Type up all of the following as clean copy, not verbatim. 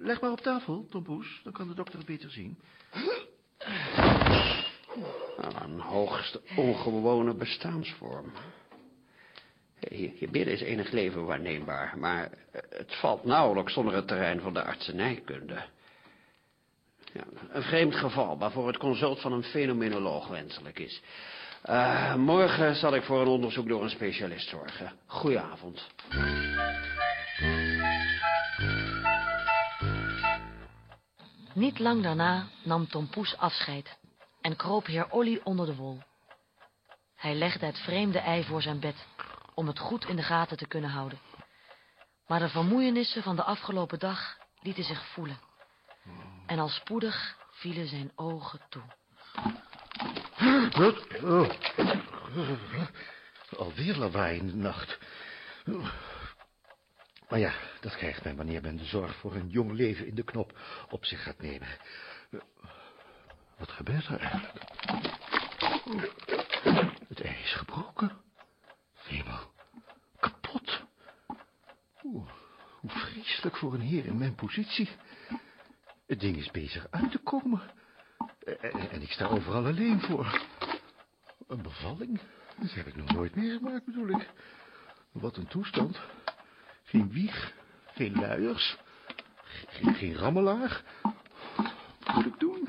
leg maar op tafel, Tom Poes. Dan kan de dokter het beter zien. Een hoogst ongewone bestaansvorm. Je bidden is enig leven waarneembaar, maar het valt nauwelijks onder het terrein van de artsenijkunde. Ja, een vreemd geval, waarvoor het consult van een fenomenoloog wenselijk is. Morgen zal ik voor een onderzoek door een specialist zorgen. Goedenavond. Niet lang daarna nam Tom Poes afscheid en kroop heer Olly onder de wol. Hij legde het vreemde ei voor zijn bed, om het goed in de gaten te kunnen houden. Maar de vermoeienissen van de afgelopen dag lieten zich voelen. En al spoedig vielen zijn ogen toe. Wat? Oh. Alweer lawaai in de nacht. Maar ja, dat krijgt men wanneer men de zorg voor een jong leven in de knop op zich gaat nemen. Wat gebeurt er eigenlijk? Het ei is gebroken. Hemel, kapot. Hoe vreselijk voor een heer in mijn positie. Het ding is bezig uit te komen. En ik sta overal alleen voor. Een bevalling? Dat heb ik nog nooit meegemaakt, bedoel ik. Wat een toestand. Geen wieg, geen luiers, geen rammelaar. Wat moet ik doen?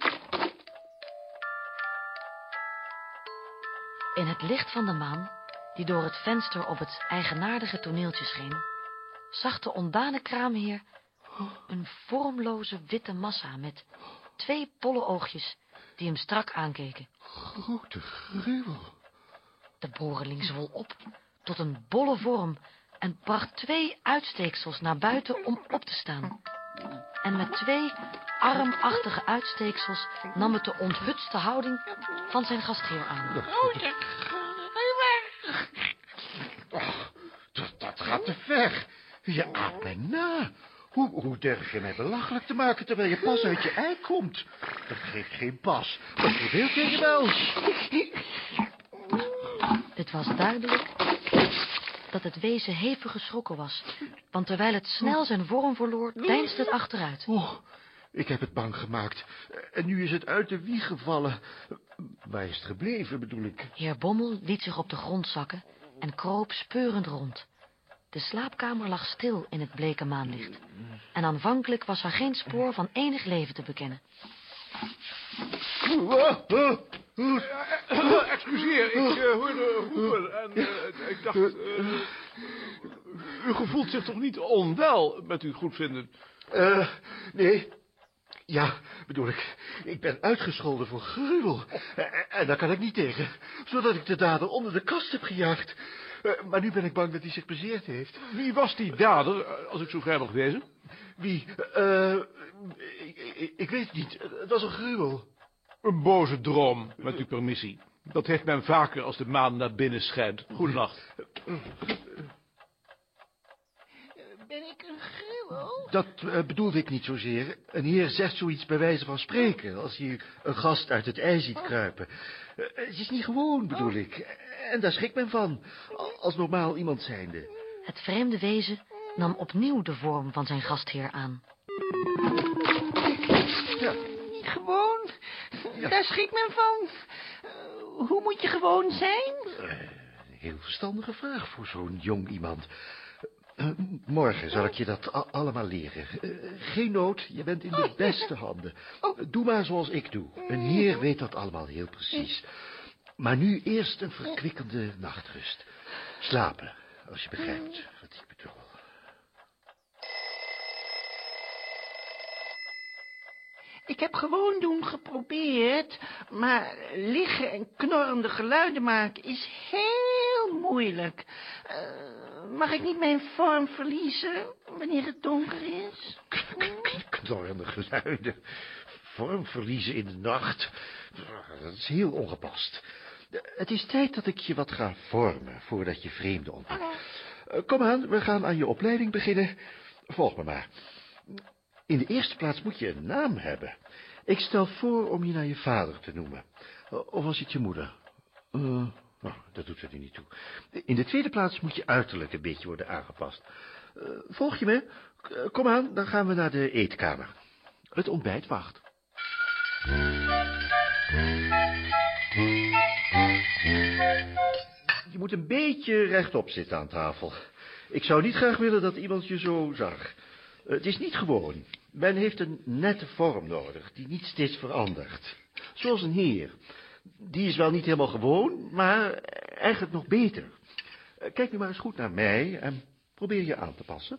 In het licht van de maan, die door het venster op het eigenaardige toneeltje scheen, zag de ondane kraamheer een vormloze witte massa met 2 bolle oogjes die hem strak aankeken. Grote gruwel. De boreling zwol op tot een bolle vorm en bracht 2 uitsteeksels naar buiten om op te staan. En met 2 armachtige uitsteeksels nam het de onthutste houding van zijn gastheer aan. Dat gaat te ver. Je aapt mij na. Hoe durf je mij belachelijk te maken terwijl je pas uit je ei komt? Dat geeft geen pas. Dat probeert je wel. Het was duidelijk dat het wezen hevig geschrokken was, want terwijl het snel zijn vorm verloor, deinsde het achteruit. Oh, ik heb het bang gemaakt. En nu is het uit de wieg gevallen. Waar is het gebleven, bedoel ik? Heer Bommel liet zich op de grond zakken en kroop speurend rond. De slaapkamer lag stil in het bleke maanlicht. En aanvankelijk was er geen spoor van enig leven te bekennen. Excuseer, ik hoorde roepen en ik dacht... u gevoelt zich toch niet onwel met uw goedvinden? Nee. Ja, bedoel ik. Ik ben uitgescholden voor gruwel. En daar kan ik niet tegen. Zodat ik de dader onder de kast heb gejaagd. Maar nu ben ik bang dat hij zich bezeerd heeft. Wie was die dader, als ik zo vrij mag wezen? Wie? Ik weet het niet. Het was een gruwel. Een boze droom, met uw permissie. Dat heeft men vaker als de maan naar binnen schijnt. Goedenacht. Ben ik een gruwel? Dat bedoelde ik niet zozeer. Een heer zegt zoiets bij wijze van spreken, als hij een gast uit het ei ziet kruipen. Het is niet gewoon, bedoel ik. En daar schrikt men van, als normaal iemand zijnde. Het vreemde wezen nam opnieuw de vorm van zijn gastheer aan. Ja. Gewoon? Ja. Daar schrikt men van. Hoe moet je gewoon zijn? Een heel verstandige vraag voor zo'n jong iemand. Morgen zal ik je dat allemaal leren. Geen nood, je bent in de beste handen. Doe maar zoals ik doe. Een heer weet dat allemaal heel precies. Maar nu eerst een verkwikkende nachtrust. Slapen, als je begrijpt wat ik bedoel. Ik heb gewoon doen geprobeerd, maar liggen en knorrende geluiden maken is heel moeilijk. Mag ik niet mijn vorm verliezen wanneer het donker is? Knorrende geluiden. Vorm verliezen in de nacht. Dat is heel ongepast. Het is tijd dat ik je wat ga vormen, voordat je vreemden ontmoet. Kom aan, we gaan aan je opleiding beginnen. Volg me maar. In de eerste plaats moet je een naam hebben. Ik stel voor om je naar je vader te noemen. Of was het je moeder? Nou, dat doet er niet toe. In de tweede plaats moet je uiterlijk een beetje worden aangepast. Volg je me? Kom aan, dan gaan we naar de eetkamer. Het ontbijt wacht. Je moet een beetje rechtop zitten aan tafel. Ik zou niet graag willen dat iemand je zo zag. Het is niet gewoon. Men heeft een nette vorm nodig, die niet steeds verandert. Zoals een heer. Die is wel niet helemaal gewoon, maar eigenlijk nog beter. Kijk nu maar eens goed naar mij en probeer je aan te passen.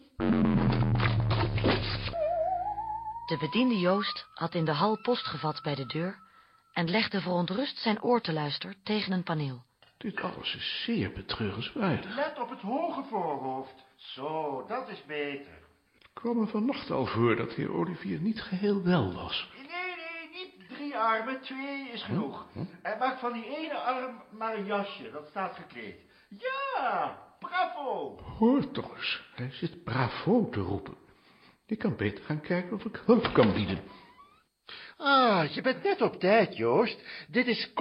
De bediende Joost had in de hal post gevat bij de deur en legde verontrust zijn oor te luisteren tegen een paneel. Dit alles is zeer betreurenswaardig. Let op het hoge voorhoofd. Zo, dat is beter. Het kwam me vannacht al voor dat heer Olivier niet geheel wel was. Nee, niet 3 armen, 2 is genoeg. En maak van die ene arm maar een jasje, dat staat gekleed. Ja, bravo. Hoor toch eens, hij zit bravo te roepen. Ik kan beter gaan kijken of ik hulp kan bieden. Ah, je bent net op tijd, Joost. Dit is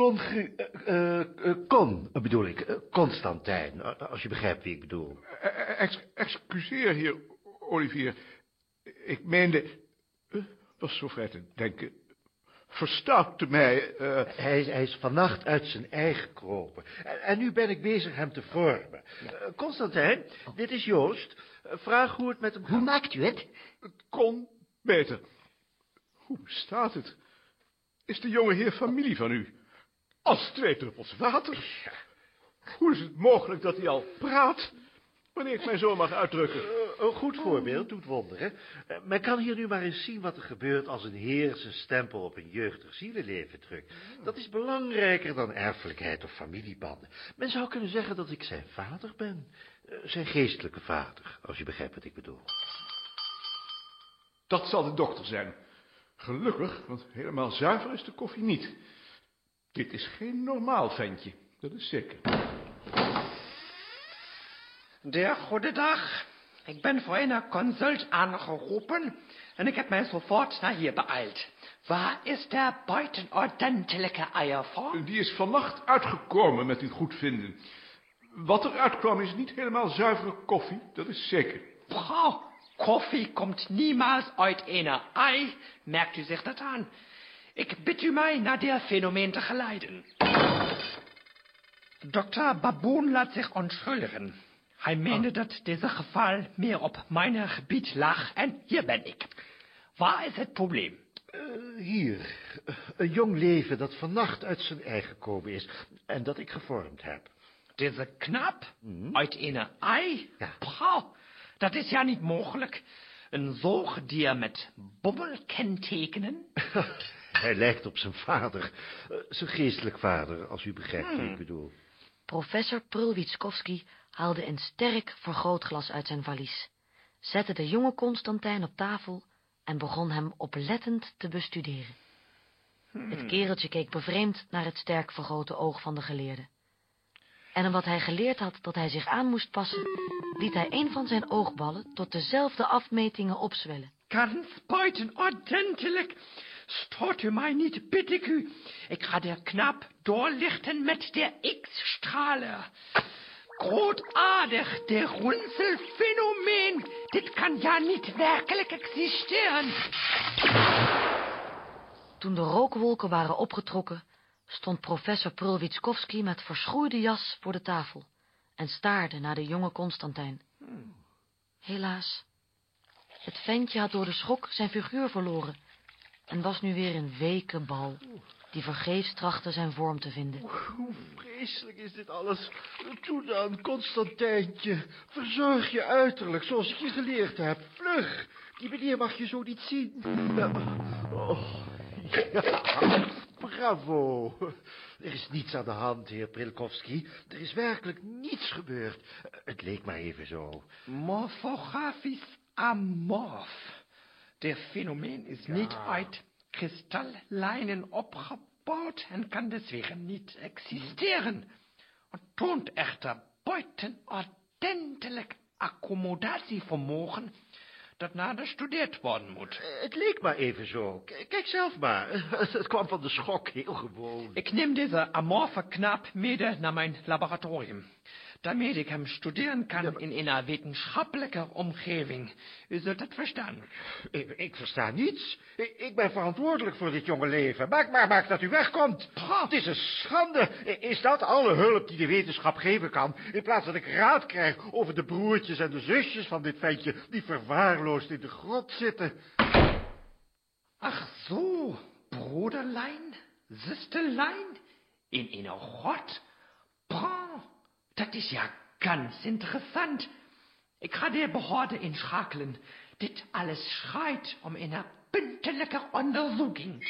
Constantijn, als je begrijpt wie ik bedoel. Excuseer, heer Olivier. Ik meende, was zo vrij te denken, verstaat u mij. Hij is vannacht uit zijn ei gekropen. En nu ben ik bezig hem te vormen. Constantijn, dit is Joost. Vraag hoe het met hem gaat. Hoe maakt u het? Het kon beter. Hoe bestaat het? Is de jonge heer familie van u? Als 2 druppels water? Hoe is het mogelijk dat hij al praat, wanneer ik mij zo mag uitdrukken? Een goed voorbeeld doet wonderen. Men kan hier nu maar eens zien wat er gebeurt als een heer zijn stempel op een jeugdig zielenleven drukt. Dat is belangrijker dan erfelijkheid of familiebanden. Men zou kunnen zeggen dat ik zijn vader ben. Zijn geestelijke vader, als je begrijpt wat ik bedoel. Dat zal de dokter zijn. Gelukkig, want helemaal zuiver is de koffie niet. Dit is geen normaal ventje, dat is zeker. Goedendag. Ik ben voor een consult aangeroepen en ik heb mij sofort naar hier beeild. Waar is de buitenordentelijke eierval? Die is vannacht uitgekomen met uw goedvinden. Wat er uitkwam is niet helemaal zuivere koffie, dat is zeker. Vrouw, koffie komt niemals uit een ei, merkt u zich dat aan. Ik bid u mij naar dit fenomeen te geleiden. Dr. Baboon laat zich ontschuldigen. Hij meende dat deze geval meer op mijn gebied lag en hier ben ik. Waar is het probleem? Hier, een jong leven dat vannacht uit zijn ei gekomen is en dat ik gevormd heb. Deze knap uit een ei? Ja. Vrouw, dat is ja niet mogelijk. Een zoogdier met bobbelkentekenen? Hij lijkt op zijn vader, zijn geestelijk vader, als u begrijpt wat ik bedoel. Professor Prulwitskowski haalde een sterk vergrootglas uit zijn valies, zette de jonge Constantijn op tafel en begon hem oplettend te bestuderen. Het kereltje keek bevreemd naar het sterk vergrote oog van de geleerde. En omdat hij geleerd had dat hij zich aan moest passen, liet hij een van zijn oogballen tot dezelfde afmetingen opzwellen. Ganz buitenordentelijk. Stoort u mij niet, bid ik u. Ik ga de knap doorlichten met de X-straler. Grootaardig, de runzelfenomeen. Dit kan ja niet werkelijk existeren. Toen de rookwolken waren opgetrokken, stond professor Prulwitskowski met verschroeide jas voor de tafel en staarde naar de jonge Constantijn. Helaas, het ventje had door de schok zijn figuur verloren en was nu weer een weke bal, die vergeefs trachtte zijn vorm te vinden. Hoe vreselijk is dit alles. Toe dan, Constantijntje. Verzorg je uiterlijk, zoals ik je geleerd heb. Vlug. Die meneer mag je zo niet zien. Ja, bravo. Er is niets aan de hand, heer Prilkowski. Er is werkelijk niets gebeurd. Het leek maar even zo. Morfografisch amorf. Der fenomeen is niet uit kristallijnen opgebouwd en kan deswegen niet existeren. Het toont echter buitenordentelijk accommodatievermogen dat nagestudeerd worden moet. Het leek maar even zo. Kijk zelf maar. Het kwam van de schok, heel gewoon. Ik neem deze amorfe knaap mede naar mijn laboratorium. damit ik hem studeren kan in een wetenschappelijke omgeving. U zult het verstaan. Ik versta niets. Ik ben verantwoordelijk voor dit jonge leven. Maak dat u wegkomt. Het is een schande. Is dat alle hulp die de wetenschap geven kan? In plaats dat ik raad krijg over de broertjes en de zusjes van dit ventje die verwaarloosd in de grot zitten. Ach zo, broederlijn, zusterlijn, in een grot. Dat is ja ganz interessant. Ik ga de behorde inschakelen. Dit alles schreit om een puntelijke onderzoeking.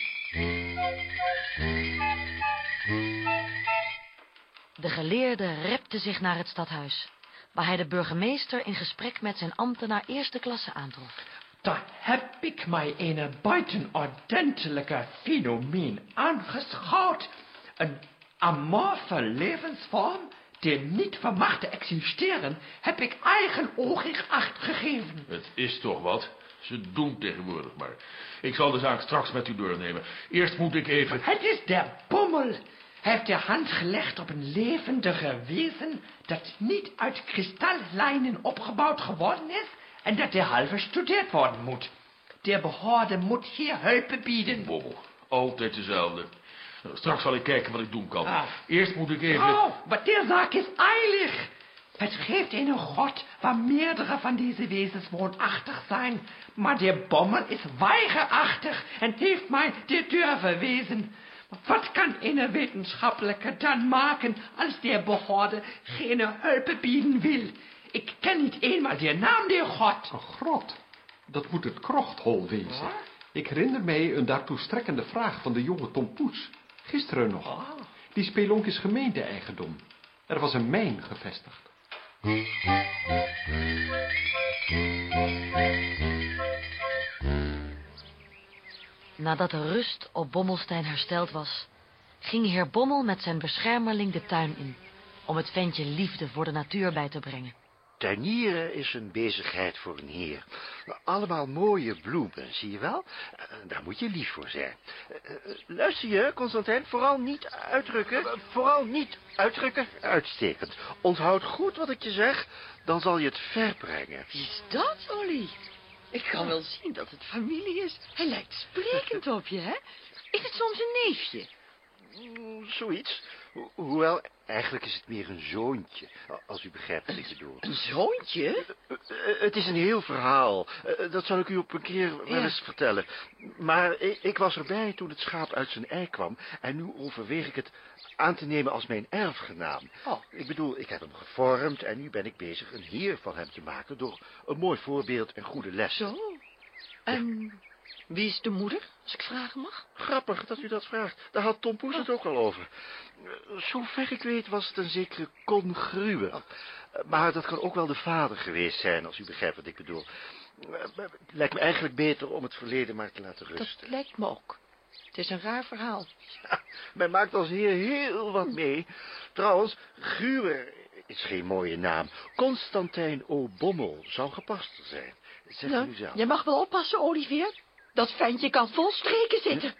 De geleerde repte zich naar het stadhuis, waar hij de burgemeester in gesprek met zijn ambtenaar eerste klasse aantrof. Daar heb ik mij een buitenordentelijke fenomeen aangeschouwd. Een amorfe levensvorm die niet vermag te existeren, heb ik eigenoogig acht gegeven. Het is toch wat? Ze doen tegenwoordig maar. Ik zal de zaak straks met u doornemen. Eerst moet ik even... Het is de bommel. Hij heeft de hand gelegd op een levendige wezen dat niet uit kristallijnen opgebouwd geworden is en dat derhalve gestudeerd worden moet. De behorde moet hier hulp bieden. Bommel, altijd dezelfde. Nou, straks zal ik kijken wat ik doen kan. Eerst moet ik even... Oh, maar de zaak is eilig. Het geeft een grot waar meerdere van deze wezens woonachtig zijn. Maar de bommel is weigerachtig en heeft mij de deur verwezen. Wat kan een wetenschappelijke dan maken als de behorde geen hulp bieden wil? Ik ken niet eenmaal de naam der grot. Een grot? Dat moet het krachthol wezen. Ik herinner mij een daartoe strekkende vraag van de jonge Tom Poes. Gisteren nog. Die spelonk is gemeente-eigendom. Er was een mijn gevestigd. Nadat de rust op Bommelstein hersteld was, ging heer Bommel met zijn beschermeling de tuin in, om het ventje liefde voor de natuur bij te brengen. Tuinieren is een bezigheid voor een heer. Allemaal mooie bloemen, zie je wel? Daar moet je lief voor zijn. Luister je, Constantijn, vooral niet uitdrukken. Vooral niet uitdrukken. Uitstekend. Onthoud goed wat ik je zeg, dan zal je het ver brengen. Wie is dat, Olly? Ik kan wel zien dat het familie is. Hij lijkt sprekend op je, hè? Is het soms een neefje? Zoiets. Hoewel, eigenlijk is het meer een zoontje, als u begrijpt wat ik bedoel. Een zoontje? Het is een heel verhaal. Dat zal ik u op een keer wel eens vertellen. Maar ik was erbij toen het schaap uit zijn ei kwam. En nu overweeg ik het aan te nemen als mijn erfgenaam. Ik bedoel, ik heb hem gevormd en nu ben ik bezig een heer van hem te maken door een mooi voorbeeld en goede lessen. Zo. En wie is de moeder, als ik vragen mag? Grappig dat u dat vraagt. Daar had Tom Poes het ook al over. Zover ik weet was het een zekere congruwe. Maar dat kan ook wel de vader geweest zijn, als u begrijpt wat ik bedoel. Het lijkt me eigenlijk beter om het verleden maar te laten rusten. Dat lijkt me ook. Het is een raar verhaal. Ja, men maakt als heer heel wat mee. Trouwens, Gruwer is geen mooie naam. Constantijn O. Bommel zou gepaster zijn. Zeg u zelf. Je mag wel oppassen, Olivier. Dat ventje kan vol streken zitten.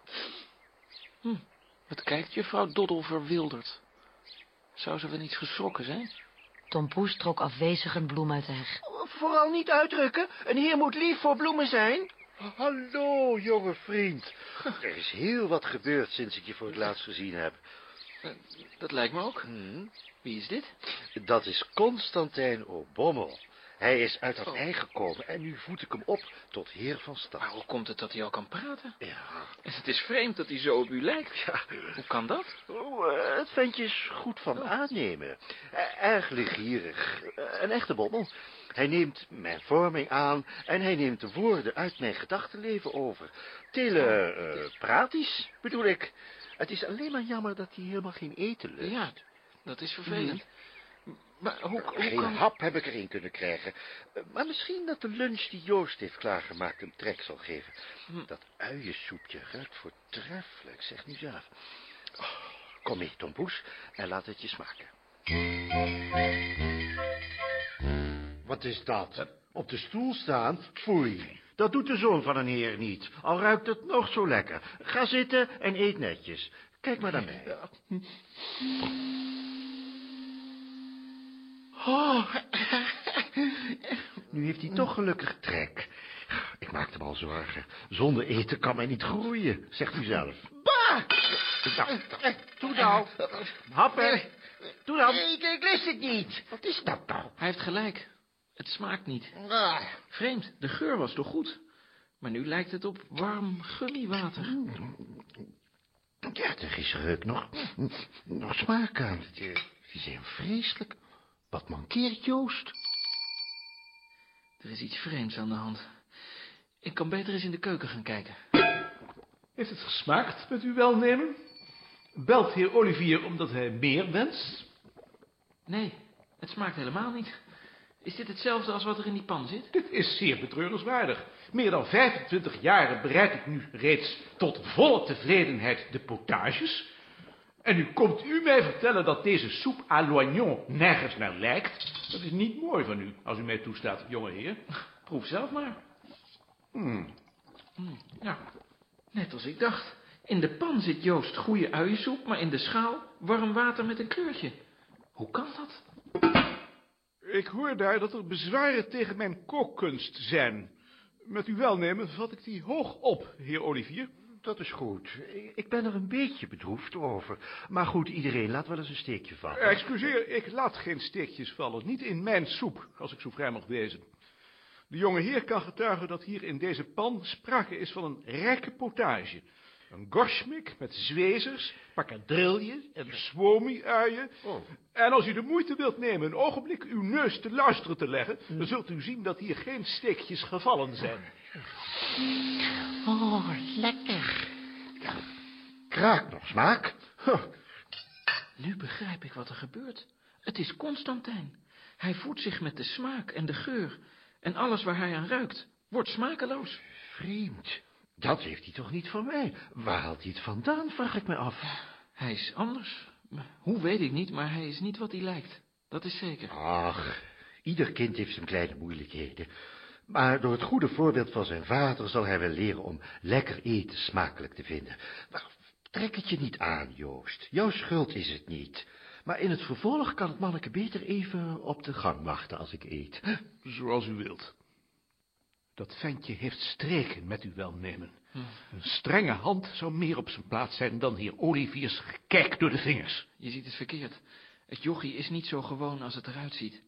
Wat kijkt juffrouw Doddel verwilderd? Zou ze wel niet geschrokken zijn? Tom Poes trok afwezig een bloem uit de heg. Vooral niet uitdrukken. Een heer moet lief voor bloemen zijn. Hallo, jonge vriend. Er is heel wat gebeurd sinds ik je voor het laatst gezien heb. Dat lijkt me ook. Wie is dit? Dat is Constantijn O. Bommel. Hij is uit dat ei gekomen en nu voed ik hem op tot heer van stad. Maar hoe komt het dat hij al kan praten? Ja. Het is vreemd dat hij zo op u lijkt. Ja. Hoe kan dat? Het ventje is goed van aannemen. Erg lichtgierig. Een echte Bommel. Hij neemt mijn vorming aan en hij neemt de woorden uit mijn gedachtenleven over. Telepratisch, bedoel ik. Het is alleen maar jammer dat hij helemaal geen eten lust. Ja, dat is vervelend. Maar hoe geen kan... hap heb ik erin kunnen krijgen. Maar misschien dat de lunch die Joost heeft klaargemaakt een trek zal geven. Dat uiensoepje ruikt voortreffelijk, zeg nu zelf. Kom mee, Tom Poes, en laat het je smaken. Wat is dat? Op de stoel staan? Foei. Dat doet de zoon van een heer niet. Al ruikt het nog zo lekker. Ga zitten en eet netjes. Kijk maar naar mij. Oh, nu heeft hij toch gelukkig trek. Ik maakte me al zorgen. Zonder eten kan mij niet groeien, zegt u zelf. Bah! Nou, Doe nou. happen. Doe dan. Ik lust het niet. Wat is dat nou? Hij heeft gelijk. Het smaakt niet. Ah. Vreemd, de geur was toch goed? Maar nu lijkt het op warm gummiwater. Ja, er is reuk nog smaak aan. Die zijn vreselijk. Wat mankeert Joost? Er is iets vreemds aan de hand. Ik kan beter eens in de keuken gaan kijken. Heeft het gesmaakt met uw welnemen? Belt heer Olivier omdat hij meer wenst? Nee, het smaakt helemaal niet. Is dit hetzelfde als wat er in die pan zit? Dit is zeer betreurenswaardig. Meer dan 25 jaren bereid ik nu reeds tot volle tevredenheid de potages. En nu komt u mij vertellen dat deze soep à l'oignon nergens naar lijkt. Dat is niet mooi van u, als u mij toestaat, jonge heer. Proef zelf maar. Ja, net als ik dacht. In de pan zit Joost goede uiensoep, maar in de schaal warm water met een kleurtje. Hoe kan dat? Ik hoor daar dat er bezwaren tegen mijn kookkunst zijn. Met uw welnemen vat ik die hoog op, heer Olivier. Dat is goed. Ik ben er een beetje bedroefd over. Maar goed, iedereen laat wel eens een steekje vallen. Excuseer, ik laat geen steekjes vallen. Niet in mijn soep, als ik zo vrij mag wezen. De jonge heer kan getuigen dat hier in deze pan sprake is van een rijke potage. Een gorsmik met zwezers, pakadrilje en swomi-uien. Oh. En als u de moeite wilt nemen een ogenblik uw neus te luisteren te leggen, dan zult u zien dat hier geen steekjes gevallen zijn. Oh, lekker. Kraakt nog smaak. Huh. Nu begrijp ik wat er gebeurt. Het is Constantijn. Hij voedt zich met de smaak en de geur. En alles waar hij aan ruikt, wordt smakeloos. Vreemd. Dat heeft hij toch niet van mij? Waar haalt hij het vandaan, vraag ik me af. Hij is anders. Hoe weet ik niet, maar hij is niet wat hij lijkt. Dat is zeker. Ach, ieder kind heeft zijn kleine moeilijkheden. Maar door het goede voorbeeld van zijn vader zal hij wel leren om lekker eten smakelijk te vinden. Maar trek het je niet aan, Joost. Jouw schuld is het niet. Maar in het vervolg kan het manneke beter even op de gang wachten als ik eet. Zoals u wilt. Dat ventje heeft streken met uw welnemen. Een strenge hand zou meer op zijn plaats zijn dan heer Oliviers gekijk door de vingers. Je ziet het verkeerd. Het jochie is niet zo gewoon als het eruit ziet.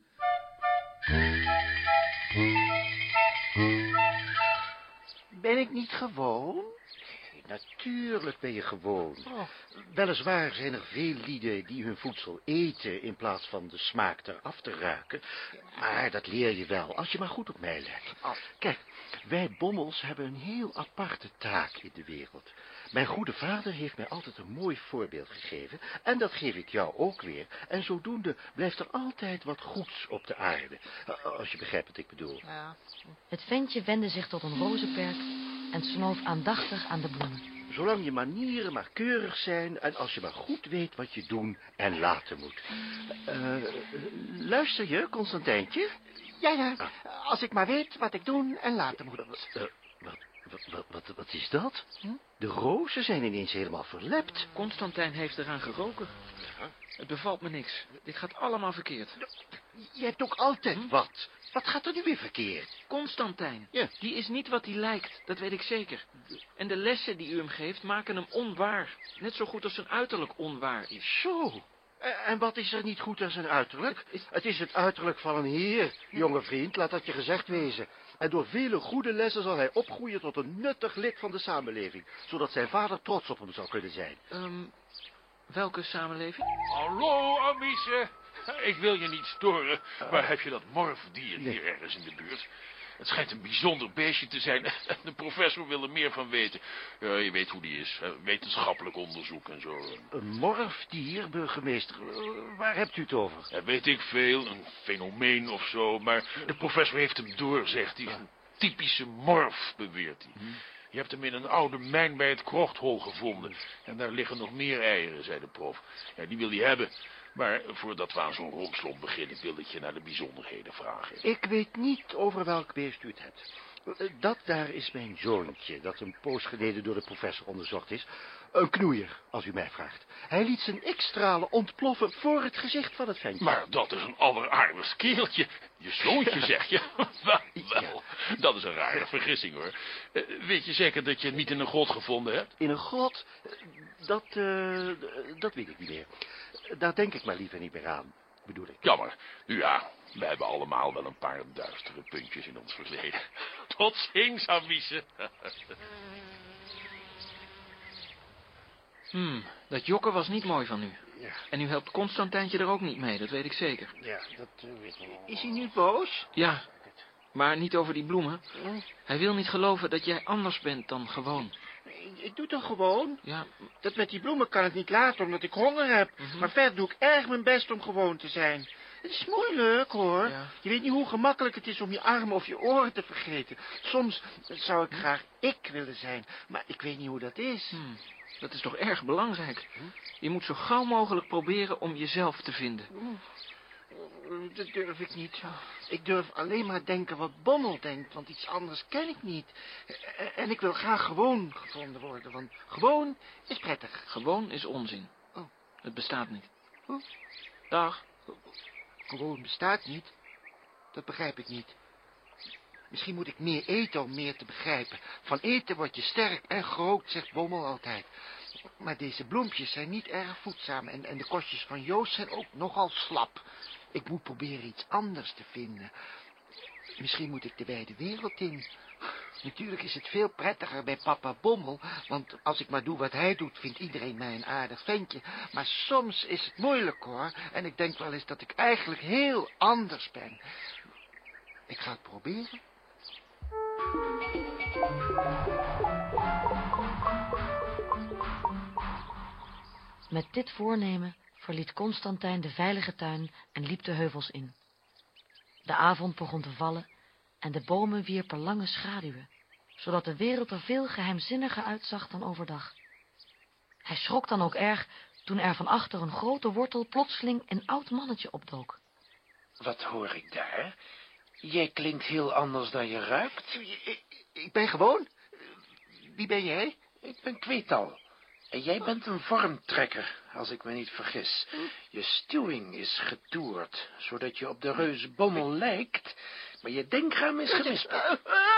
Ben ik niet gewoon? Natuurlijk ben je gewoon. Weliswaar zijn er veel lieden die hun voedsel eten in plaats van de smaak eraf te ruiken. Maar dat leer je wel, als je maar goed op mij let. Kijk, wij bommels hebben een heel aparte taak in de wereld. Mijn goede vader heeft mij altijd een mooi voorbeeld gegeven. En dat geef ik jou ook weer. En zodoende blijft er altijd wat goeds op de aarde. Als je begrijpt wat ik bedoel. Ja. Het ventje wendde zich tot een rozenperk en snoof aandachtig aan de bloemen. Zolang je manieren maar keurig zijn en als je maar goed weet wat je doen en laten moet. Luister je, Constantijntje? Ja, als ik maar weet wat ik doen en laten moet. Wat is dat? De rozen zijn ineens helemaal verlept. Constantijn heeft eraan geroken. Het bevalt me niks. Dit gaat allemaal verkeerd. Je hebt ook altijd wat. Wat gaat er nu weer verkeerd? Constantijn, Ja. die is niet wat hij lijkt, dat weet ik zeker. En de lessen die u hem geeft maken hem onwaar. Net zo goed als zijn uiterlijk onwaar is. Zo. En wat is er niet goed aan zijn uiterlijk? Het is het uiterlijk van een heer, jonge vriend, laat dat je gezegd wezen. En door vele goede lessen zal hij opgroeien tot een nuttig lid van de samenleving, zodat zijn vader trots op hem zou kunnen zijn. Welke samenleving? Hallo, Amice. Ik wil je niet storen, maar heb je dat morfdier hier ergens in de buurt? Het schijnt een bijzonder beestje te zijn. De professor wil er meer van weten. Ja, je weet hoe die is. Wetenschappelijk onderzoek en zo. Een morfdier, burgemeester? Waar hebt u het over? Ja, weet ik veel, een fenomeen of zo. Maar de professor heeft hem door, zegt hij. Een typische morf, beweert hij. Je hebt hem in een oude mijn bij het krachthol gevonden. En daar liggen nog meer eieren, zei de prof. Ja, die wil hij hebben. Maar voordat we aan zo'n rompslomp beginnen, wil ik je naar de bijzonderheden vragen. Ik weet niet over welk beest u het hebt. Dat daar is mijn zoontje, dat een poos geleden door de professor onderzocht is. Een knoeier, als u mij vraagt. Hij liet zijn X-stralen ontploffen voor het gezicht van het ventje. Maar dat is een alleraardigst kereltje. Je zoontje, zeg je? Wel, dat is een rare vergissing, hoor. Weet je zeker dat je het niet in een grot gevonden hebt? In een grot? Dat weet ik niet meer. Daar denk ik maar liever niet meer aan, bedoel ik. Jammer. Nu ja, we hebben allemaal wel een paar duistere puntjes in ons verleden. Tot ziens, Amice. Dat jokken was niet mooi van u. Ja. En u helpt Constantijntje er ook niet mee, dat weet ik zeker. Ja, dat weet ik niet. Is hij nu boos? Ja, maar niet over die bloemen. Hij wil niet geloven dat jij anders bent dan gewoon. Ik doe toch gewoon? Ja, Dat met die bloemen kan ik niet laten, omdat ik honger heb. Maar verder doe ik erg mijn best om gewoon te zijn. Het is moeilijk, hoor. Ja. Je weet niet hoe gemakkelijk het is om je armen of je oren te vergeten. Soms zou ik graag ik willen zijn, maar ik weet niet hoe dat is. dat is toch erg belangrijk. Je moet zo gauw mogelijk proberen om jezelf te vinden. Dat durf ik niet. Ik durf alleen maar denken wat Bommel denkt, want iets anders ken ik niet. En ik wil graag gewoon gevonden worden, want gewoon is prettig. Gewoon is onzin. Oh. Het bestaat niet. Oh. Dag. Gewoon bestaat niet. Dat begrijp ik niet. Misschien moet ik meer eten om meer te begrijpen. Van eten word je sterk en groot, zegt Bommel altijd. Maar deze bloempjes zijn niet erg voedzaam en de kostjes van Joost zijn ook nogal slap. Ik moet proberen iets anders te vinden. Misschien moet ik de wijde wereld in. Natuurlijk is het veel prettiger bij papa Bommel, want als ik maar doe wat hij doet, vindt iedereen mij een aardig ventje. Maar soms is het moeilijk, hoor, en ik denk wel eens dat ik eigenlijk heel anders ben. Ik ga het proberen. Met dit voornemen verliet Constantijn de veilige tuin en liep de heuvels in. De avond begon te vallen en de bomen wierpen lange schaduwen, zodat de wereld er veel geheimzinniger uitzag dan overdag. Hij schrok dan ook erg toen er van achter een grote wortel plotseling een oud mannetje opdook. Wat hoor ik daar? Jij klinkt heel anders dan je ruikt. Ik ben gewoon. Wie ben jij? Ik ben Kweetal. En jij bent een vormtrekker, als ik me niet vergis. Je stuwing is getoerd, zodat je op de reus Bommel lijkt, maar je denkraam is gerispeld.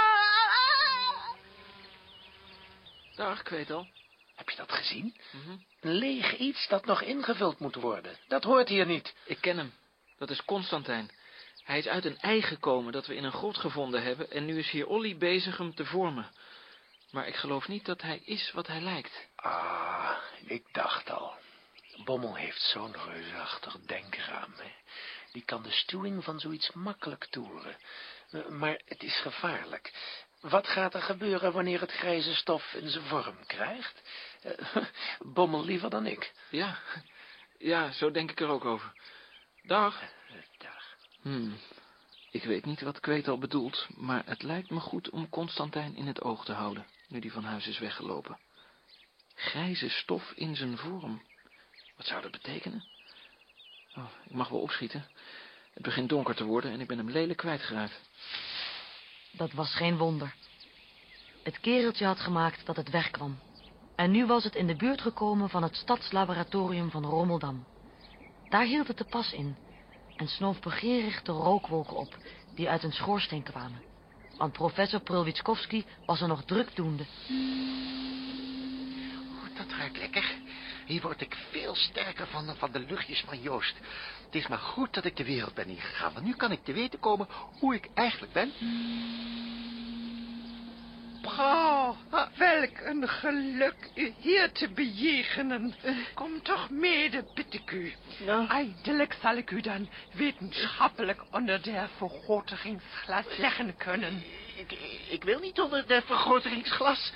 Dag, Kweetal. Heb je dat gezien? Een leeg iets dat nog ingevuld moet worden. Dat hoort hier niet. Ik ken hem. Dat is Constantijn. Hij is uit een ei gekomen dat we in een grot gevonden hebben en nu is hier Olly bezig hem te vormen. Maar ik geloof niet dat hij is wat hij lijkt. Ah, ik dacht al. Bommel heeft zo'n reusachtig denkraam. Hè? Die kan de stuwing van zoiets makkelijk toeren. Maar het is gevaarlijk. Wat gaat er gebeuren wanneer het grijze stof in zijn vorm krijgt? Bommel liever dan ik. Ja, zo denk ik er ook over. Dag. Dag. Ik weet niet wat Kweetal bedoelt, maar het lijkt me goed om Constantijn in het oog te houden, nu die van huis is weggelopen. Grijze stof in zijn vorm. Wat zou dat betekenen? Oh, ik mag wel opschieten. Het begint donker te worden en ik ben hem lelijk kwijtgeraakt. Dat was geen wonder. Het kereltje had gemaakt dat het wegkwam. En nu was het in de buurt gekomen van het stadslaboratorium van Rommeldam. Daar hield het te pas in en snoof begeerig de rookwolken op die uit een schoorsteen kwamen. Want professor Prulwitskowski was er nog drukdoende. Dat ruikt lekker. Hier word ik veel sterker van de luchtjes van Joost. Het is maar goed dat ik de wereld ben ingegaan, want nu kan ik te weten komen hoe ik eigenlijk ben. Vrouw, welk een geluk u hier te bejegenen. Kom toch mede, bid ik u. Ja. Eindelijk zal ik u dan wetenschappelijk onder der vergrotigingsglas leggen kunnen. Ik wil niet onder de vergrotigingsglas.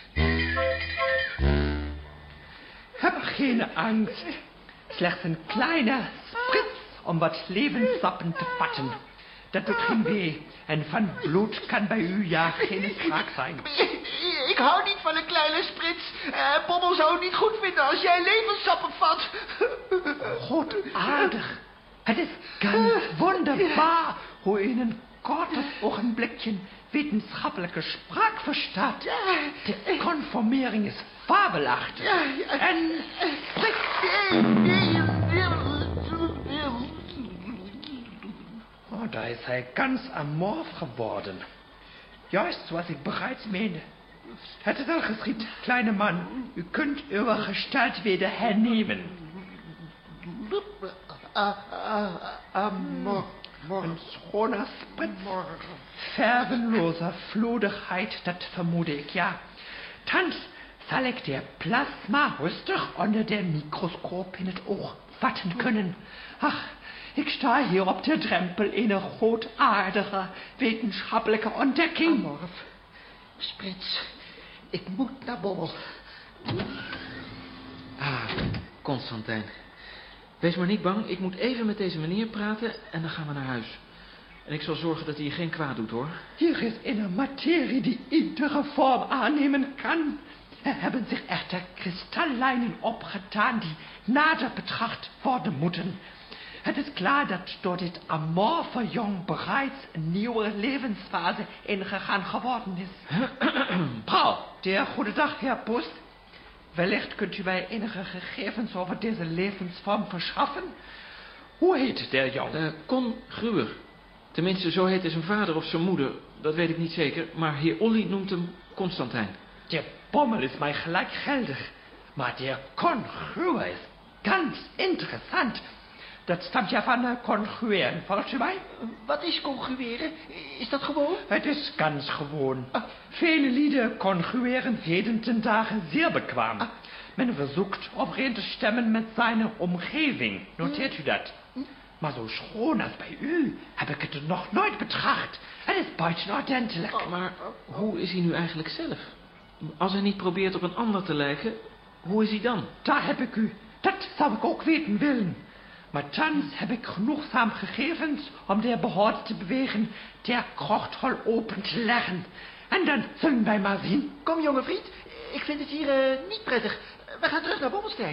Heb geen angst. Slechts een kleine sprits om wat levenssappen te vatten. Dat doet geen wee. En van bloed kan bij u ja geen sprake zijn. Ik hou niet van een kleine sprits. Bommel zou het niet goed vinden als jij levenssappen vat. Goedaardig. Het is ganz wunderbar hoe in een kurzes Augenblickchen wetenschappelijke Spraakverstaat. De conformering is fabelachtig. En... Oh, da ist hij ganz amorph geworden. Juist zoals ik bereits meende. Het is al geschied, kleine man. U kunt uw gestalt weer hernemen. Een schone Spritz. Färbenloser Flodigkeit, dat vermoede ik, ja. Thans zal ik der Plasma rustig onder der Mikroskop in het oog vatten kunnen. Ach, ik sta hier op de drempel in een grootaardige wetenschappelijke ontdekking. Amorph. Spritz, ik moet naar Bommel. Constantijn. Wees maar niet bang, ik moet even met deze meneer praten en dan gaan we naar huis. En ik zal zorgen dat hij je geen kwaad doet, hoor. Hier is een materie die iedere vorm aannemen kan. Er hebben zich echter kristallijnen opgedaan die nader betracht worden moeten. Het is klaar dat door dit amorfe jong bereits een nieuwe levensfase ingegaan geworden is. Paul, der goedendag, heer Post. Wellicht kunt u mij enige gegevens over deze levensvorm verschaffen. Hoe heet der jong? Con Gruwer. Tenminste, zo heette zijn vader of zijn moeder. Dat weet ik niet zeker. Maar heer Olly noemt hem Constantijn. Der Bommel is mij gelijk geldig. Maar der Con Gruwer is ganz interessant. Dat stamt ja van congrueren, volgt u mij? Wat is congrueren? Is dat gewoon? Het is ganz gewoon. Vele lieden congrueren heden ten dagen zeer bekwaam. Men verzoekt overeen te stemmen met zijn omgeving. Noteert u dat? Maar zo schoon als bij u heb ik het nog nooit betracht. Het is buiten ordentelijk. Maar hoe is hij nu eigenlijk zelf? Als hij niet probeert op een ander te lijken, hoe is hij dan? Daar heb ik u. Dat zou ik ook weten willen. Maar thans heb ik genoegzaam gegevens om de behoorde te bewegen der krochthol open te leggen. En dan zullen wij maar zien. Kom, jonge vriend. Ik vind het hier niet prettig. We gaan terug naar Bommelstein.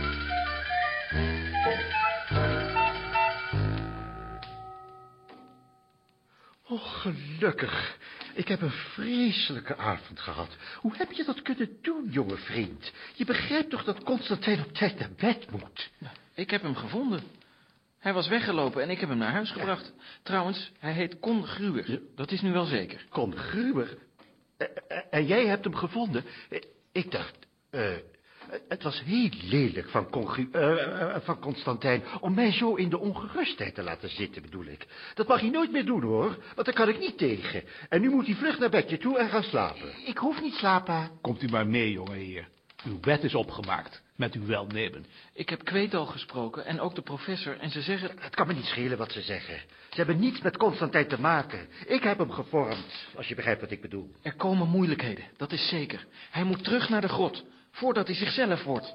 Oh, gelukkig. Ik heb een vreselijke avond gehad. Hoe heb je dat kunnen doen, jonge vriend? Je begrijpt toch dat Constantijn op tijd naar bed moet? Ik heb hem gevonden. Hij was weggelopen en ik heb hem naar huis gebracht. Trouwens, hij heet Con Gruwer. Ja. Dat is nu wel zeker. Con Gruwer? En jij hebt hem gevonden? Ik dacht, het was heel lelijk van Constantijn om mij zo in de ongerustheid te laten zitten, bedoel ik. Dat mag hij nooit meer doen, hoor, want daar kan ik niet tegen. En nu moet hij vlug naar bedje toe en gaan slapen. Ik hoef niet slapen. Komt u maar mee, jongeheer. Uw bed is opgemaakt, met uw welnemen. Ik heb Kweet al gesproken en ook de professor en ze zeggen... Het kan me niet schelen wat ze zeggen. Ze hebben niets met Constantijn te maken. Ik heb hem gevormd, als je begrijpt wat ik bedoel. Er komen moeilijkheden, dat is zeker. Hij moet terug naar de grot, voordat hij zichzelf wordt.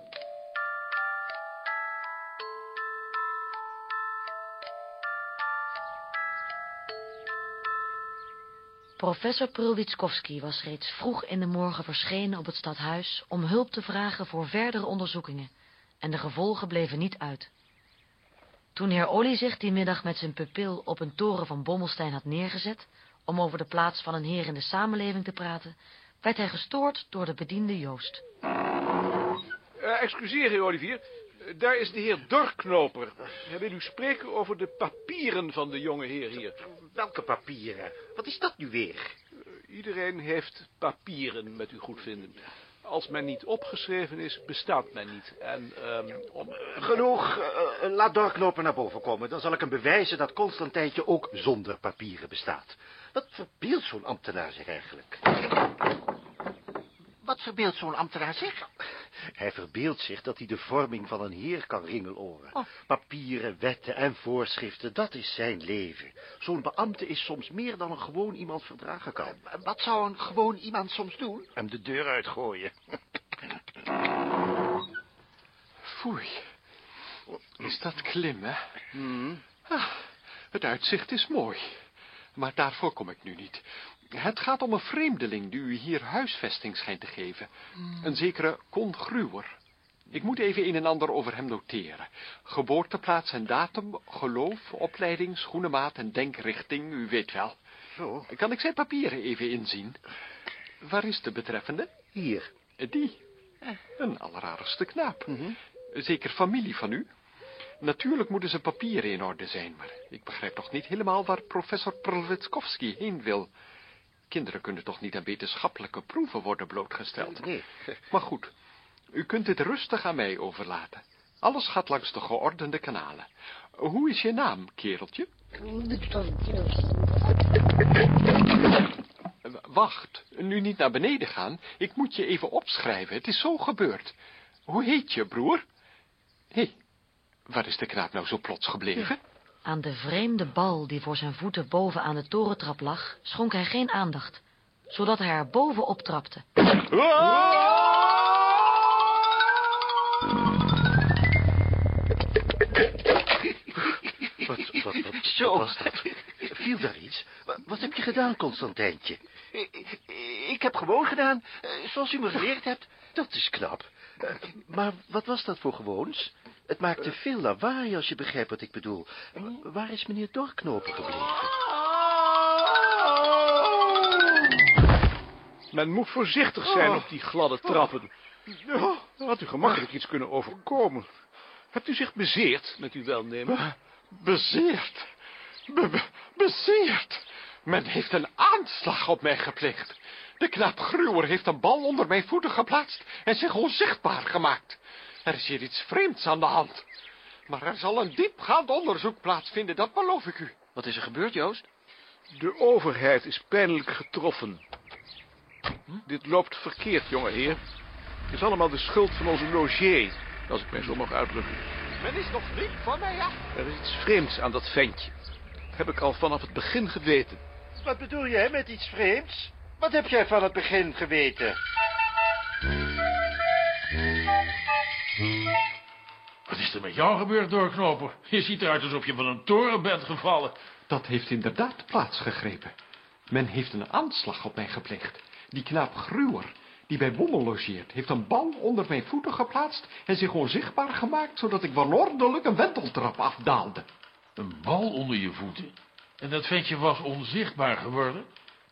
Professor Prulwitskowski was reeds vroeg in de morgen verschenen op het stadhuis om hulp te vragen voor verdere onderzoekingen, en de gevolgen bleven niet uit. Toen heer Olly zich die middag met zijn pupil op een toren van Bommelstein had neergezet, om over de plaats van een heer in de samenleving te praten, werd hij gestoord door de bediende Joost. Excuseer, heer Olivier. Daar is de heer Dorknoper. Hij wil u spreken over de papieren van de jonge heer hier. Welke papieren? Wat is dat nu weer? Iedereen heeft papieren, met uw goedvinden. Als men niet opgeschreven is, bestaat men niet. En, Genoeg, laat Dorknoper naar boven komen. Dan zal ik hem bewijzen dat Constantijntje ook zonder papieren bestaat. Wat verbeeldt zo'n ambtenaar zich eigenlijk? Wat verbeeldt zo'n ambtenaar zich? Hij verbeeldt zich dat hij de vorming van een heer kan ringeloren. Oh. Papieren, wetten en voorschriften, dat is zijn leven. Zo'n beambte is soms meer dan een gewoon iemand verdragen kan. Wat zou een gewoon iemand soms doen? Hem de deur uitgooien. Foei. Is dat klimmen? Het uitzicht is mooi. Maar daarvoor kom ik nu niet. Het gaat om een vreemdeling die u hier huisvesting schijnt te geven. Een zekere Con Gruwer. Ik moet even een en ander over hem noteren. Geboorteplaats en datum, geloof, opleiding, schoenenmaat en denkrichting, u weet wel. Zo. Kan ik zijn papieren even inzien? Waar is de betreffende? Hier. Die. Een alleraardigste knaap. Zeker familie van u? Natuurlijk moeten zijn papieren in orde zijn, maar ik begrijp nog niet helemaal waar professor Prlwitskowski heen wil. Kinderen kunnen toch niet aan wetenschappelijke proeven worden blootgesteld? Nee. Maar goed, u kunt het rustig aan mij overlaten. Alles gaat langs de geordende kanalen. Hoe is je naam, kereltje? Wacht, nu niet naar beneden gaan. Ik moet je even opschrijven. Het is zo gebeurd. Hoe heet je, broer? Hé, waar is de knaap nou zo plots gebleven? Aan de vreemde bal die voor zijn voeten boven aan de torentrap lag, schonk hij geen aandacht, zodat hij er bovenop trapte. Wat was dat? Viel daar iets? Wat heb je gedaan, Constantijntje? Ik heb gewoon gedaan, zoals u me geleerd hebt. Dat is knap. Maar wat was dat voor gewoons? Het maakte veel lawaai, als je begrijpt wat ik bedoel. Waar is meneer Dorknoper gebleven? Men moet voorzichtig zijn op die gladde trappen. Ja, dan had u gemakkelijk iets kunnen overkomen. Hebt u zich bezeerd met uw welnemen? Bezeerd? Bezeerd? Men heeft een aanslag op mij gepleegd. De knaap Gruwer heeft een bal onder mijn voeten geplaatst en zich onzichtbaar gemaakt. Er is hier iets vreemds aan de hand. Maar er zal een diepgaand onderzoek plaatsvinden, dat beloof ik u. Wat is er gebeurd, Joost? De overheid is pijnlijk getroffen. Dit loopt verkeerd, jongeheer. Het is allemaal de schuld van onze logier, als ik mij zo mag uitdrukken. Men is nog niet van mij af. Er is iets vreemds aan dat ventje. Heb ik al vanaf het begin geweten. Wat bedoel jij met iets vreemds? Wat heb jij van het begin geweten? Wat is er met jou gebeurd, Dorknoper? Je ziet eruit alsof je van een toren bent gevallen. Dat heeft inderdaad plaatsgegrepen. Men heeft een aanslag op mij gepleegd. Die knaap Gruwer, die bij Bommel logeert, heeft een bal onder mijn voeten geplaatst en zich onzichtbaar gemaakt, zodat ik wanordelijk een wenteltrap afdaalde. Een bal onder je voeten? En dat ventje was onzichtbaar geworden?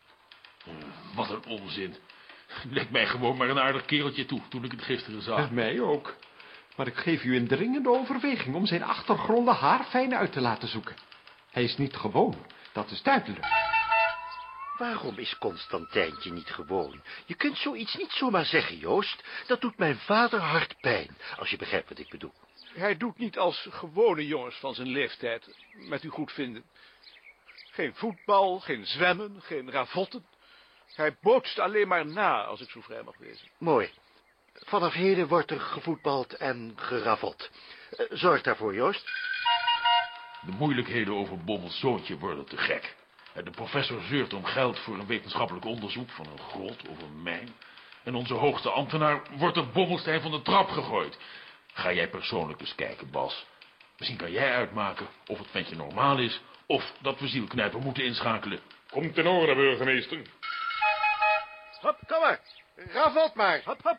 Wat een onzin. Leek mij gewoon maar een aardig kereltje toe, toen ik het gisteren zag. Mij ook. Maar ik geef u een dringende overweging om zijn achtergronden haarfijn uit te laten zoeken. Hij is niet gewoon, dat is duidelijk. Waarom is Constantijntje niet gewoon? Je kunt zoiets niet zomaar zeggen, Joost. Dat doet mijn vader hard pijn, als je begrijpt wat ik bedoel. Hij doet niet als gewone jongens van zijn leeftijd, met uw goedvinden. Geen voetbal, geen zwemmen, geen ravotten. Hij bootst alleen maar na, als ik zo vrij mag wezen. Mooi. Vanaf heden wordt er gevoetbald en geravot. Zorg daarvoor, Joost. De moeilijkheden over Bommels zoontje worden te gek. De professor zeurt om geld voor een wetenschappelijk onderzoek van een grot of een mijn. En onze hoogste ambtenaar wordt op Bommelstein van de trap gegooid. Ga jij persoonlijk eens kijken, Bas. Misschien kan jij uitmaken of het ventje normaal is, of dat we zielknijper moeten inschakelen. Komt in orde, burgemeester. Hop, kom maar. Ravot maar. Hop, hop.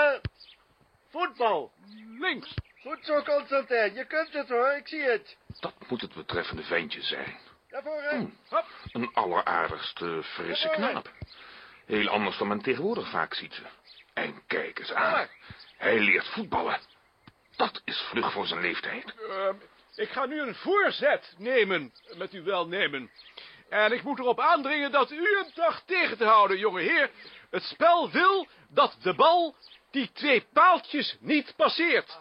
Voetbal. Links. Goed zo, Constantijn. Je kunt het, hoor. Ik zie het. Dat moet het betreffende ventje zijn. Daarvoor, hè. Hop. Een alleraardigste, frisse knaap. Heel anders dan men tegenwoordig vaak ziet. En kijk eens aan. Hij leert voetballen. Dat is vlug voor zijn leeftijd. Ik ga nu een voorzet nemen, met uw welnemen. En ik moet erop aandringen dat u een dag tegen te houden, jongeheer. Het spel wil dat de bal die 2 paaltjes niet passeert.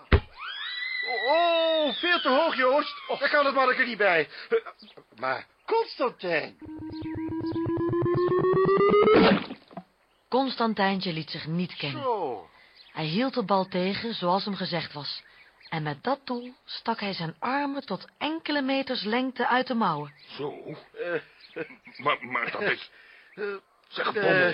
Oh, veel te hoog, Joost. Daar kan het manneke niet bij. Maar, Constantijn. Constantijntje liet zich niet kennen. Zo. Hij hield de bal tegen, zoals hem gezegd was. En met dat doel stak hij zijn armen tot enkele meters lengte uit de mouwen. Zo. Maar dat is... Zeg, Bommel.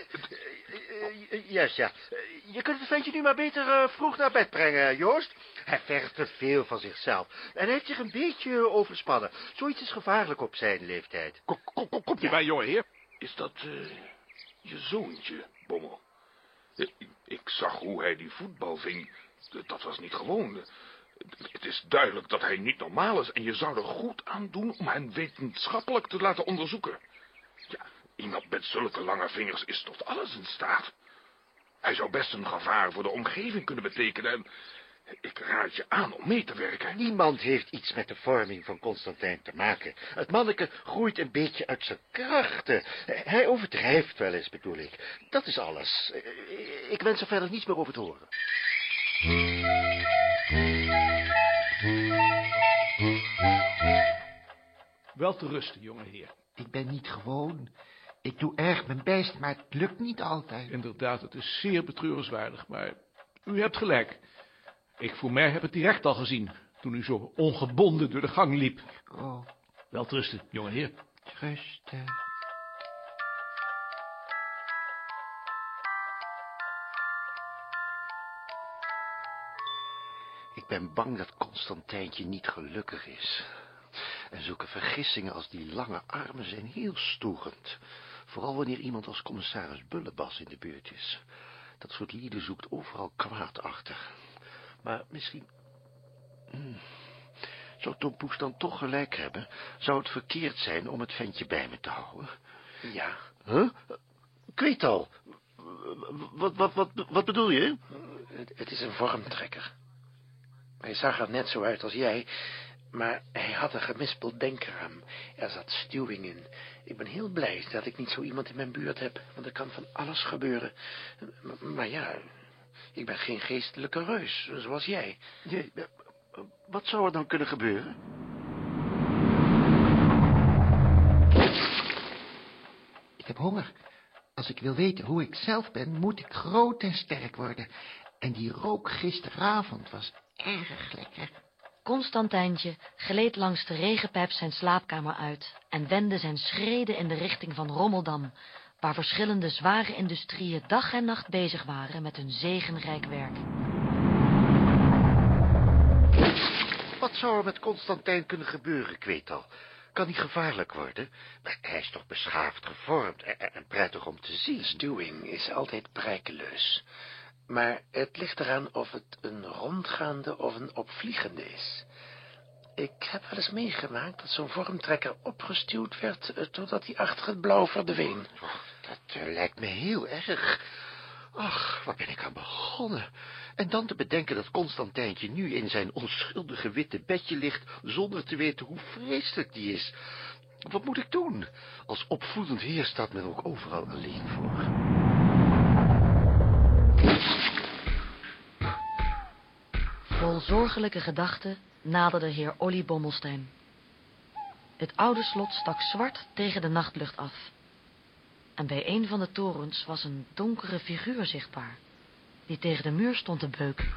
Ja. Je kunt het ventje nu maar beter vroeg naar bed brengen, Joost. Hij vergt te veel van zichzelf. En hij heeft zich een beetje overspannen. Zoiets is gevaarlijk op zijn leeftijd. Komt u bij, jongeheer? Is dat je zoontje, Bommel? Ik zag hoe hij die voetbal ving. Dat was niet gewoon. Het is duidelijk dat hij niet normaal is. En je zou er goed aan doen om hem wetenschappelijk te laten onderzoeken. Ja, iemand met zulke lange vingers is tot alles in staat. Hij zou best een gevaar voor de omgeving kunnen betekenen en ik raad je aan om mee te werken. Niemand heeft iets met de vorming van Constantijn te maken. Het manneke groeit een beetje uit zijn krachten. Hij overdrijft wel eens, bedoel ik. Dat is alles. Ik wens er verder niets meer over te horen. Wel te rusten, jongeheer. Ik ben niet gewoon. Ik doe erg mijn best, maar het lukt niet altijd. Inderdaad, het is zeer betreurenswaardig, maar u hebt gelijk. Ik voor mij heb het direct al gezien, toen u zo ongebonden door de gang liep. Oh, Wel te rusten, jongeheer. rusten. Ik ben bang dat Constantijntje niet gelukkig is. En zulke vergissingen als die lange armen zijn heel stoerend. Vooral wanneer iemand als commissaris Bullebas in de buurt is. Dat soort lieden zoekt overal kwaad achter. Maar misschien... Zou Tom Poes dan toch gelijk hebben? Zou het verkeerd zijn om het ventje bij me te houden? Ja. Huh? Ik weet al. Wat bedoel je? Het is een vormtrekker. Hij zag er net zo uit als jij, maar hij had een gemispeld denkraam. Er zat stuwing in. Ik ben heel blij dat ik niet zo iemand in mijn buurt heb, want er kan van alles gebeuren. Maar ja, ik ben geen geestelijke reus, zoals jij. Wat zou er dan kunnen gebeuren? Ik heb honger. Als ik wil weten hoe ik zelf ben, moet ik groot en sterk worden. En die rook gisteravond was erg lekker. Constantijntje gleed langs de regenpijp zijn slaapkamer uit en wendde zijn schreden in de richting van Rommeldam, waar verschillende zware industrieën dag en nacht bezig waren met hun zegenrijk werk. Wat zou er met Constantijn kunnen gebeuren, ik weet al. Kan hij gevaarlijk worden? Maar hij is toch beschaafd gevormd en prettig om te zien. Stuwing is altijd prijkeloos. Maar het ligt eraan of het een rondgaande of een opvliegende is. Ik heb wel eens meegemaakt dat zo'n vormtrekker opgestuwd werd totdat hij achter het blauw verdween. Dat lijkt me heel erg. Ach, waar ben ik aan begonnen? En dan te bedenken dat Constantijntje nu in zijn onschuldige witte bedje ligt, zonder te weten hoe vreselijk die is. Wat moet ik doen? Als opvoedend heer staat men ook overal alleen voor. Vol zorgelijke gedachten naderde heer Olly Bommelstein. Het oude slot stak zwart tegen de nachtlucht af. En bij een van de torens was een donkere figuur zichtbaar, die tegen de muur stond te beuken.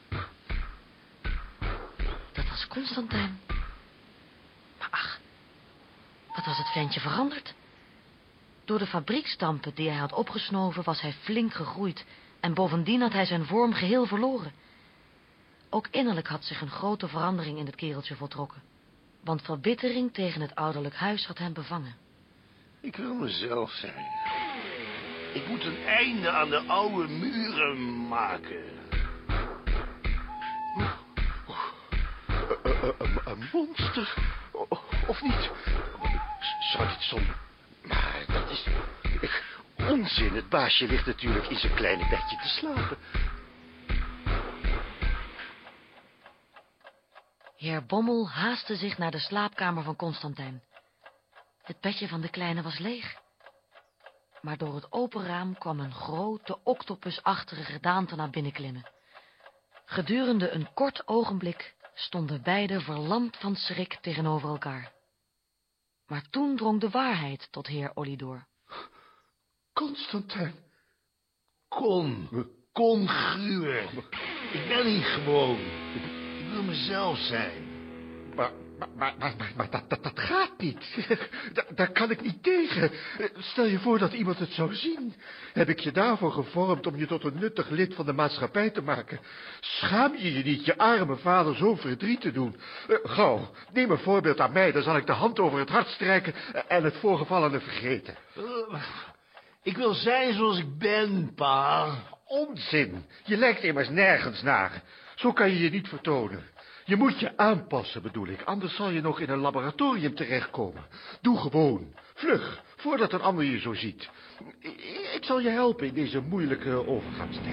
Dat was Constantijn. Maar ach, wat was het ventje veranderd? Door de fabriekstampen die hij had opgesnoven was hij flink gegroeid en bovendien had hij zijn vorm geheel verloren. Ook innerlijk had zich een grote verandering in het kereltje voltrokken, want verbittering tegen het ouderlijk huis had hem bevangen. Ik wil mezelf zijn. Ik moet een einde aan de oude muren maken. Een monster? Of niet? Zou dit zo'n... Maar dat is... Onzin, het baasje ligt natuurlijk in zijn kleine bedje te slapen. Heer Bommel haastte zich naar de slaapkamer van Constantijn. Het bedje van de kleine was leeg. Maar door het open raam kwam een grote, octopusachtige gedaante naar binnen klimmen. Gedurende een kort ogenblik stonden beiden verlamd van schrik tegenover elkaar. Maar toen drong de waarheid tot heer Olly door. Constantijn. Congruer. Ik ben niet gewoon. Ik wil mezelf zijn. Maar dat gaat niet. Daar kan ik niet tegen. Stel je voor dat iemand het zou zien. Heb ik je daarvoor gevormd om je tot een nuttig lid van de maatschappij te maken? Schaam je je niet je arme vader zo verdriet te doen? Gauw, neem een voorbeeld aan mij. Dan zal ik de hand over het hart strijken en het voorgevallene vergeten. Ik wil zijn zoals ik ben, pa. Onzin. Je lijkt immers nergens naar. Zo kan je je niet vertonen. Je moet je aanpassen, bedoel ik. Anders zal je nog in een laboratorium terechtkomen. Doe gewoon. Vlug. voordat een ander je zo ziet. Ik zal je helpen in deze moeilijke overgangstijd.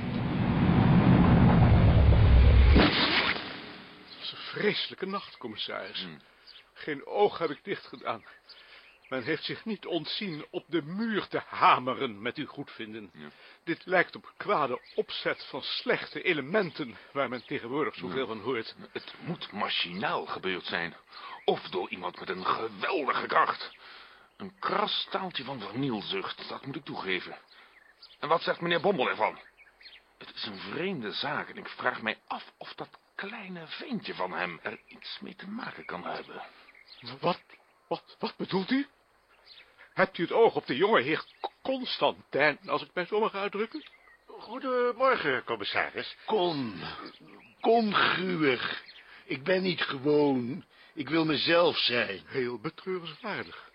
Het was een vreselijke nacht, commissaris. Geen oog heb ik dicht gedaan. Men heeft zich niet ontzien op de muur te hameren met uw goedvinden. Ja. Dit lijkt op kwade opzet van slechte elementen, waar men tegenwoordig zoveel van hoort. Het moet machinaal gebeurd zijn. Of door iemand met een geweldige kracht. Een kras staaltje van vernielzucht, dat moet ik toegeven. En wat zegt meneer Bommel ervan? Het is een vreemde zaak en ik vraag mij af of dat kleine ventje van hem er iets mee te maken kan hebben. Wat bedoelt u? Hebt u het oog op de jonge heer Constantijn, als ik mij zo mag uitdrukken? Goedemorgen, commissaris. Kom, gruwig. Ik ben niet gewoon. Ik wil mezelf zijn. Heel betreurenswaardig.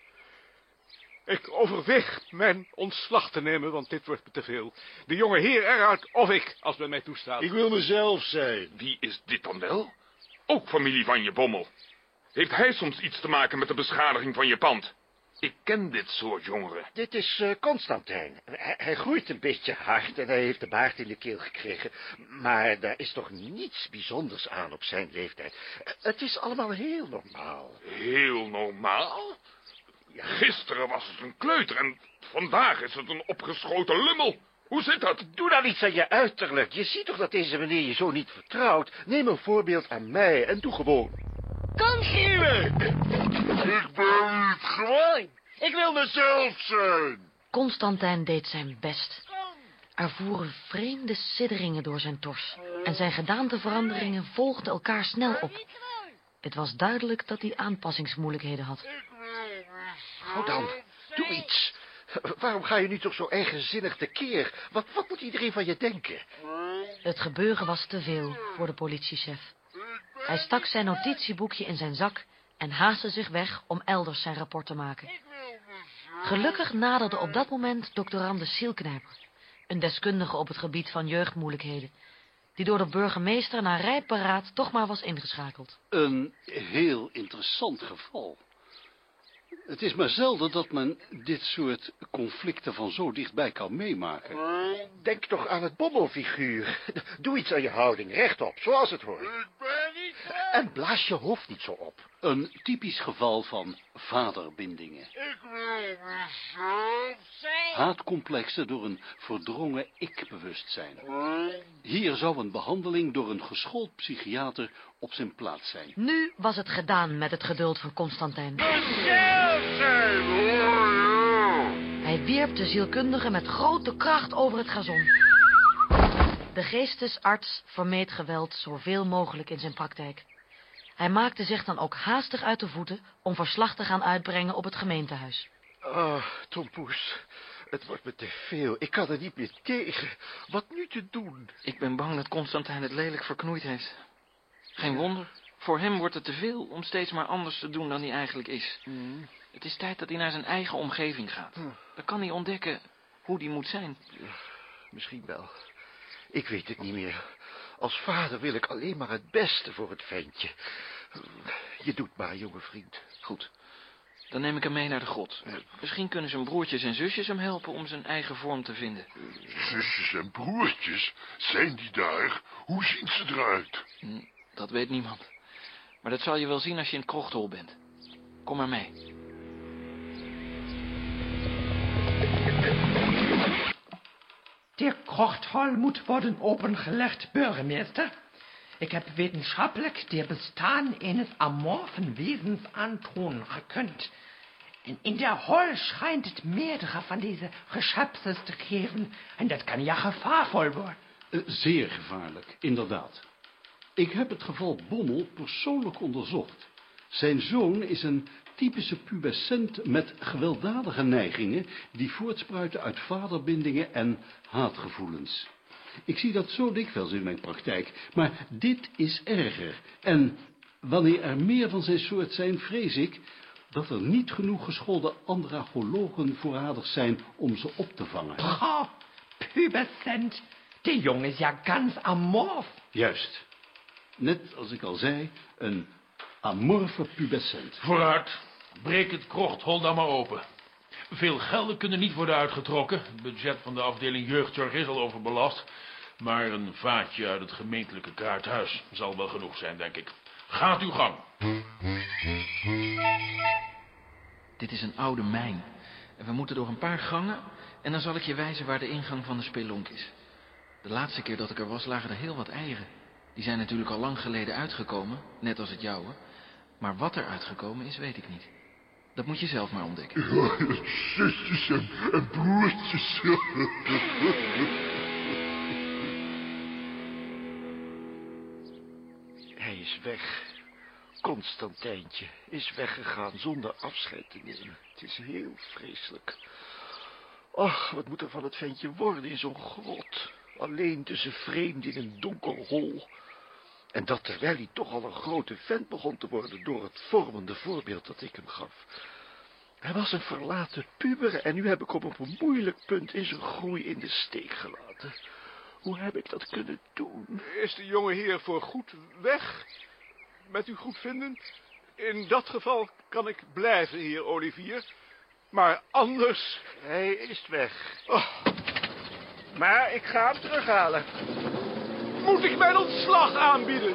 Ik overweeg mijn ontslag te nemen, want dit wordt me te veel. De jonge heer eruit, of ik, als men mij toestaat. Ik wil mezelf zijn. Wie is dit dan wel? Ook familie van je Bommel. Heeft hij soms iets te maken met de beschadiging van je pand? Ik ken dit soort jongeren. Dit is Constantijn. Hij groeit een beetje hard en hij heeft de baard in de keel gekregen. Maar daar is toch niets bijzonders aan op zijn leeftijd. Het is allemaal heel normaal. Heel normaal? Ja. Gisteren was het een kleuter en vandaag is het een opgeschoten lummel. Hoe zit dat? Doe dan iets aan je uiterlijk. Je ziet toch dat deze meneer je zo niet vertrouwt. Neem een voorbeeld aan mij en doe gewoon. Kom, gruwelijk! Ik ben niet gewoon. Ik wil mezelf zijn. Constantijn deed zijn best. Er voeren vreemde sidderingen door zijn tors. En zijn gedaanteveranderingen volgden elkaar snel op. Het was duidelijk dat hij aanpassingsmoeilijkheden had. Nou dan, doe iets. Waarom ga je nu toch zo eigenzinnig tekeer? Wat moet iedereen van je denken? Het gebeuren was te veel voor de politiechef. Hij stak zijn notitieboekje in zijn zak en haastte zich weg om elders zijn rapport te maken. Gelukkig naderde op dat moment doctorande Sielknijper, een deskundige op het gebied van jeugdmoeilijkheden, die door de burgemeester na rijp beraad toch maar was ingeschakeld. Een heel interessant geval. Het is maar zelden dat men dit soort conflicten van zo dichtbij kan meemaken. Denk toch aan het Bommelfiguur. Doe iets aan je houding, rechtop, zoals het hoort. Ik ben niet en blaas je hoofd niet zo op. Een typisch geval van vaderbindingen. Ik wil mezelf zijn. Haatcomplexen door een verdrongen ik-bewustzijn. Hier zou een behandeling door een geschoold psychiater op zijn plaats zijn. Nu was het gedaan met het geduld van Constantijn. Mezelf zijn, Hij wierp de zielkundige met grote kracht over het gazon. De geestesarts vermeed geweld zoveel mogelijk in zijn praktijk. Hij maakte zich dan ook haastig uit de voeten om verslag te gaan uitbrengen op het gemeentehuis. Tom Poes, het wordt me te veel. Ik kan er niet meer tegen. Wat nu te doen? Ik ben bang dat Constantijn het lelijk verknoeid heeft. Geen wonder. Voor hem wordt het te veel om steeds maar anders te doen dan hij eigenlijk is. Het is tijd dat hij naar zijn eigen omgeving gaat. Dan kan hij ontdekken hoe die moet zijn. Misschien wel. Ik weet het niet meer. Als vader wil ik alleen maar het beste voor het ventje. Je doet maar, jonge vriend. Goed. Dan neem ik hem mee naar de grot. Misschien kunnen zijn broertjes en zusjes hem helpen om zijn eigen vorm te vinden. Zusjes en broertjes? Zijn die daar? Hoe zien ze eruit? Dat weet niemand. Maar dat zal je wel zien als je in het krochthol bent. Kom maar mee. Der Krochthol moet worden opengelegd, burgemeester. Ik heb wetenschappelijk de bestaan eines amorphen wezens aantonen gekund. En in der hol schijnt het meerdere van deze geschöpfes te geven. En dat kan ja gevaarvol worden. Zeer gevaarlijk, inderdaad. Ik heb het geval Bommel persoonlijk onderzocht. Zijn zoon is een typische pubescent met gewelddadige neigingen die voortspruiten uit vaderbindingen en haatgevoelens. Ik zie dat zo dikwijls in mijn praktijk, maar dit is erger. En wanneer er meer van zijn soort zijn, vrees ik dat er niet genoeg geschoolde andragologen voorradig zijn om ze op te vangen. Oh, pubescent. De jongen is ja ganz amorf. Juist. Net als ik al zei, een amorfe pubescent. Vooruit, breek het krochthol dan maar open. Veel gelden kunnen niet worden uitgetrokken. Het budget van de afdeling jeugdzorg is al overbelast. Maar een vaatje uit het gemeentelijke kaarthuis zal wel genoeg zijn, denk ik. Gaat uw gang. Dit is een oude mijn. En we moeten door een paar gangen en dan zal ik je wijzen waar de ingang van de spelonk is. De laatste keer dat ik er was lagen er heel wat eieren. Die zijn natuurlijk al lang geleden uitgekomen, net als het jouwe. Maar wat er uitgekomen is, weet ik niet. Dat moet je zelf maar ontdekken. Zusjes en broertjes. Hij is weg. Constantijntje is weggegaan zonder afscheid te nemen. Het is heel vreselijk. Ach, wat moet er van het ventje worden in zo'n grot? Alleen tussen vreemden in een donker hol. En dat terwijl hij toch al een grote vent begon te worden door het vormende voorbeeld dat ik hem gaf. Hij was een verlaten puber en nu heb ik hem op een moeilijk punt in zijn groei in de steek gelaten. Hoe heb ik dat kunnen doen? Is de jonge heer voor goed weg? Met uw goedvinden? In dat geval kan ik blijven, heer Olivier. Maar anders... Hij is weg. Oh. Maar ik ga hem terughalen. Moet ik mijn ontslag aanbieden?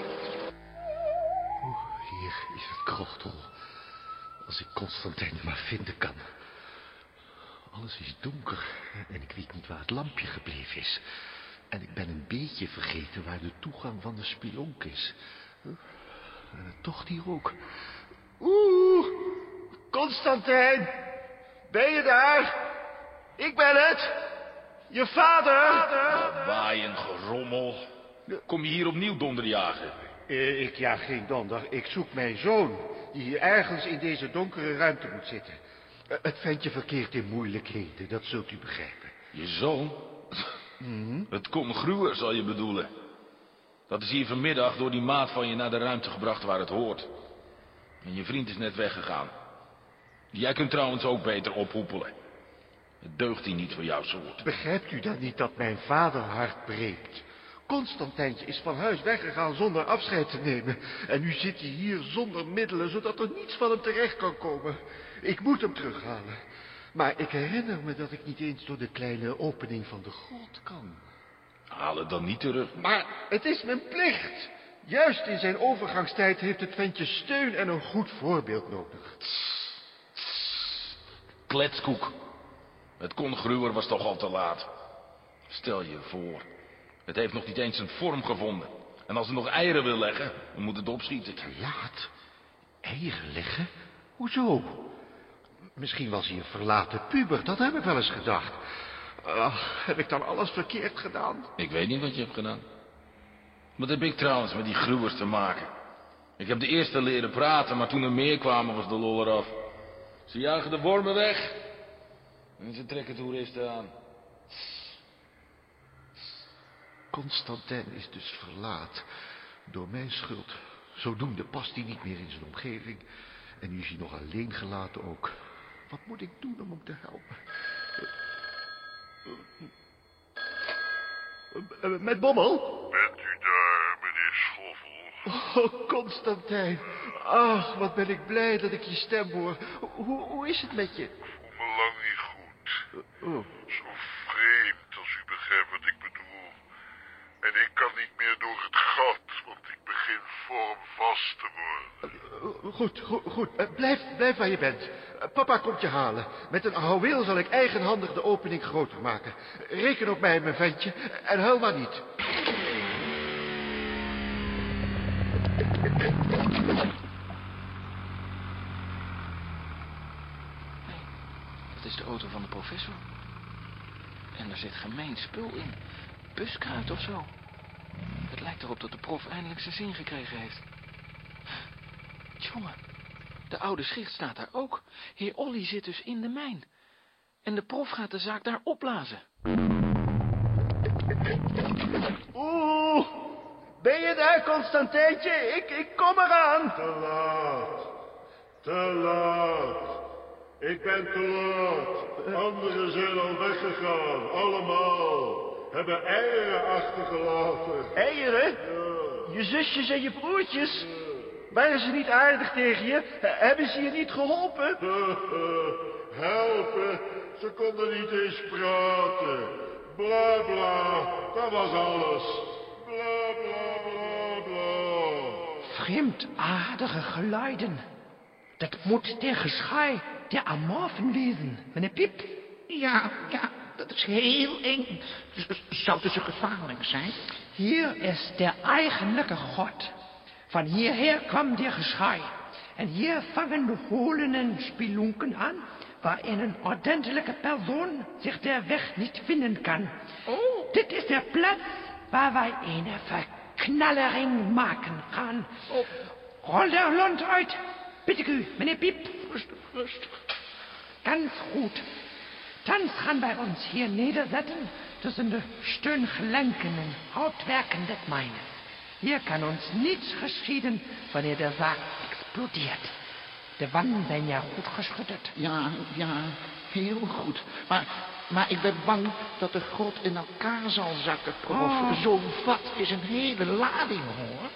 Hier is het krochthol. Als ik Constantijn nu maar vinden kan. Alles is donker en ik weet niet waar het lampje gebleven is. En ik ben een beetje vergeten waar de toegang van de spelonk is. Toch hier ook. Constantijn! Ben je daar? Ik ben het! Je vader! Waaien gerommel. Kom je hier opnieuw donderjagen? Ik jaag geen donder. Ik zoek mijn zoon, die hier ergens in deze donkere ruimte moet zitten. Het ventje verkeert in moeilijkheden, dat zult u begrijpen. Je zoon? Het Congruer zal je bedoelen. Dat is hier vanmiddag door die maat van je naar de ruimte gebracht waar het hoort. En je vriend is net weggegaan. Jij kunt trouwens ook beter ophoepelen. Het deugt hier niet voor jouw soort. Begrijpt u dan niet dat mijn vader hart breekt? Constantijntje is van huis weggegaan zonder afscheid te nemen. En nu zit hij hier zonder middelen, zodat er niets van hem terecht kan komen. Ik moet hem terughalen. Maar ik herinner me dat ik niet eens door de kleine opening van de grot kan. Haal het dan niet terug. Maar het is mijn plicht. Juist in zijn overgangstijd heeft het ventje steun en een goed voorbeeld nodig. Kletskoek. Het Congruer was toch al te laat. Stel je voor. Het heeft nog niet eens een vorm gevonden. En als het nog eieren wil leggen, dan moet het opschieten. Te laat? Eieren leggen? Hoezo? Misschien was hij een verlaten puber, dat heb ik wel eens gedacht. Heb ik dan alles verkeerd gedaan? Ik weet niet wat je hebt gedaan. Wat heb ik trouwens met die gruwers te maken? Ik heb de eerste leren praten, maar toen er meer kwamen was de lol eraf. Ze jagen de wormen weg. En ze trekken toeristen aan. Constantijn is dus verlaat. Door mijn schuld. Zodoende past hij niet meer in zijn omgeving. En nu is hij nog alleen gelaten ook. Wat moet ik doen om hem te helpen? Met Bommel? Bent u daar, meneer Schoffel? Oh, Constantijn. Ach, wat ben ik blij dat ik je stem hoor. Hoe is het met je? Ik voel me lang niet goed. Oh. Zo vreemd, als u begrijpt wat ik bedoel. En ik kan niet meer door het gat, want ik begin vormvast te worden. Goed. Blijf waar je bent. Papa komt je halen. Met een houweel zal ik eigenhandig de opening groter maken. Reken op mij, mijn ventje. En huil maar niet. Dat is de auto van de professor. En er zit gemeen spul in. Buskruid of zo. Het lijkt erop dat de prof eindelijk zijn zin gekregen heeft. Tjonge, de oude schicht staat daar ook. Heer Olly zit dus in de mijn. En de prof gaat de zaak daar opblazen. Oeh, ben je daar, Constantijntje? Ik kom eraan. Te laat. Ik ben te laat. Anderen zijn al weggegaan, allemaal. Hebben eieren achtergelaten. Eieren? Ja. Je zusjes en je broertjes? Waren ze niet aardig tegen je? Hebben ze je niet geholpen? helpen. Ze konden niet eens praten. Bla bla, dat was alles. Bla bla bla bla. Vreemdaardige geluiden. Dat moet der geschrei der Amorphen wezen, meneer Piep. Ja, dat is heel eng. Zouden ze gevaarlijk zijn? Hier is der eigenlijke God. Van hierher kwam der geschrei. En hier vangen de holen en spelonken aan, waarin een ordentelijke persoon zich der weg niet vinden kan. Oh. Dit is de plaats waar wij een verknallering maken gaan. Oh. Rol der lont uit. Bitte u, meneer Piep. Rustig. Ganz goed. Thans gaan wij ons hier nederzetten tussen de steungelenken en houtwerken des mijnen. Hier kan ons niets geschieden wanneer de zaak explodeert. De wanden zijn ja goed geschutterd. Ja, heel goed. Maar ik ben bang dat de grot in elkaar zal zakken, prof. Oh. Zo'n vat is een hele lading, hoor.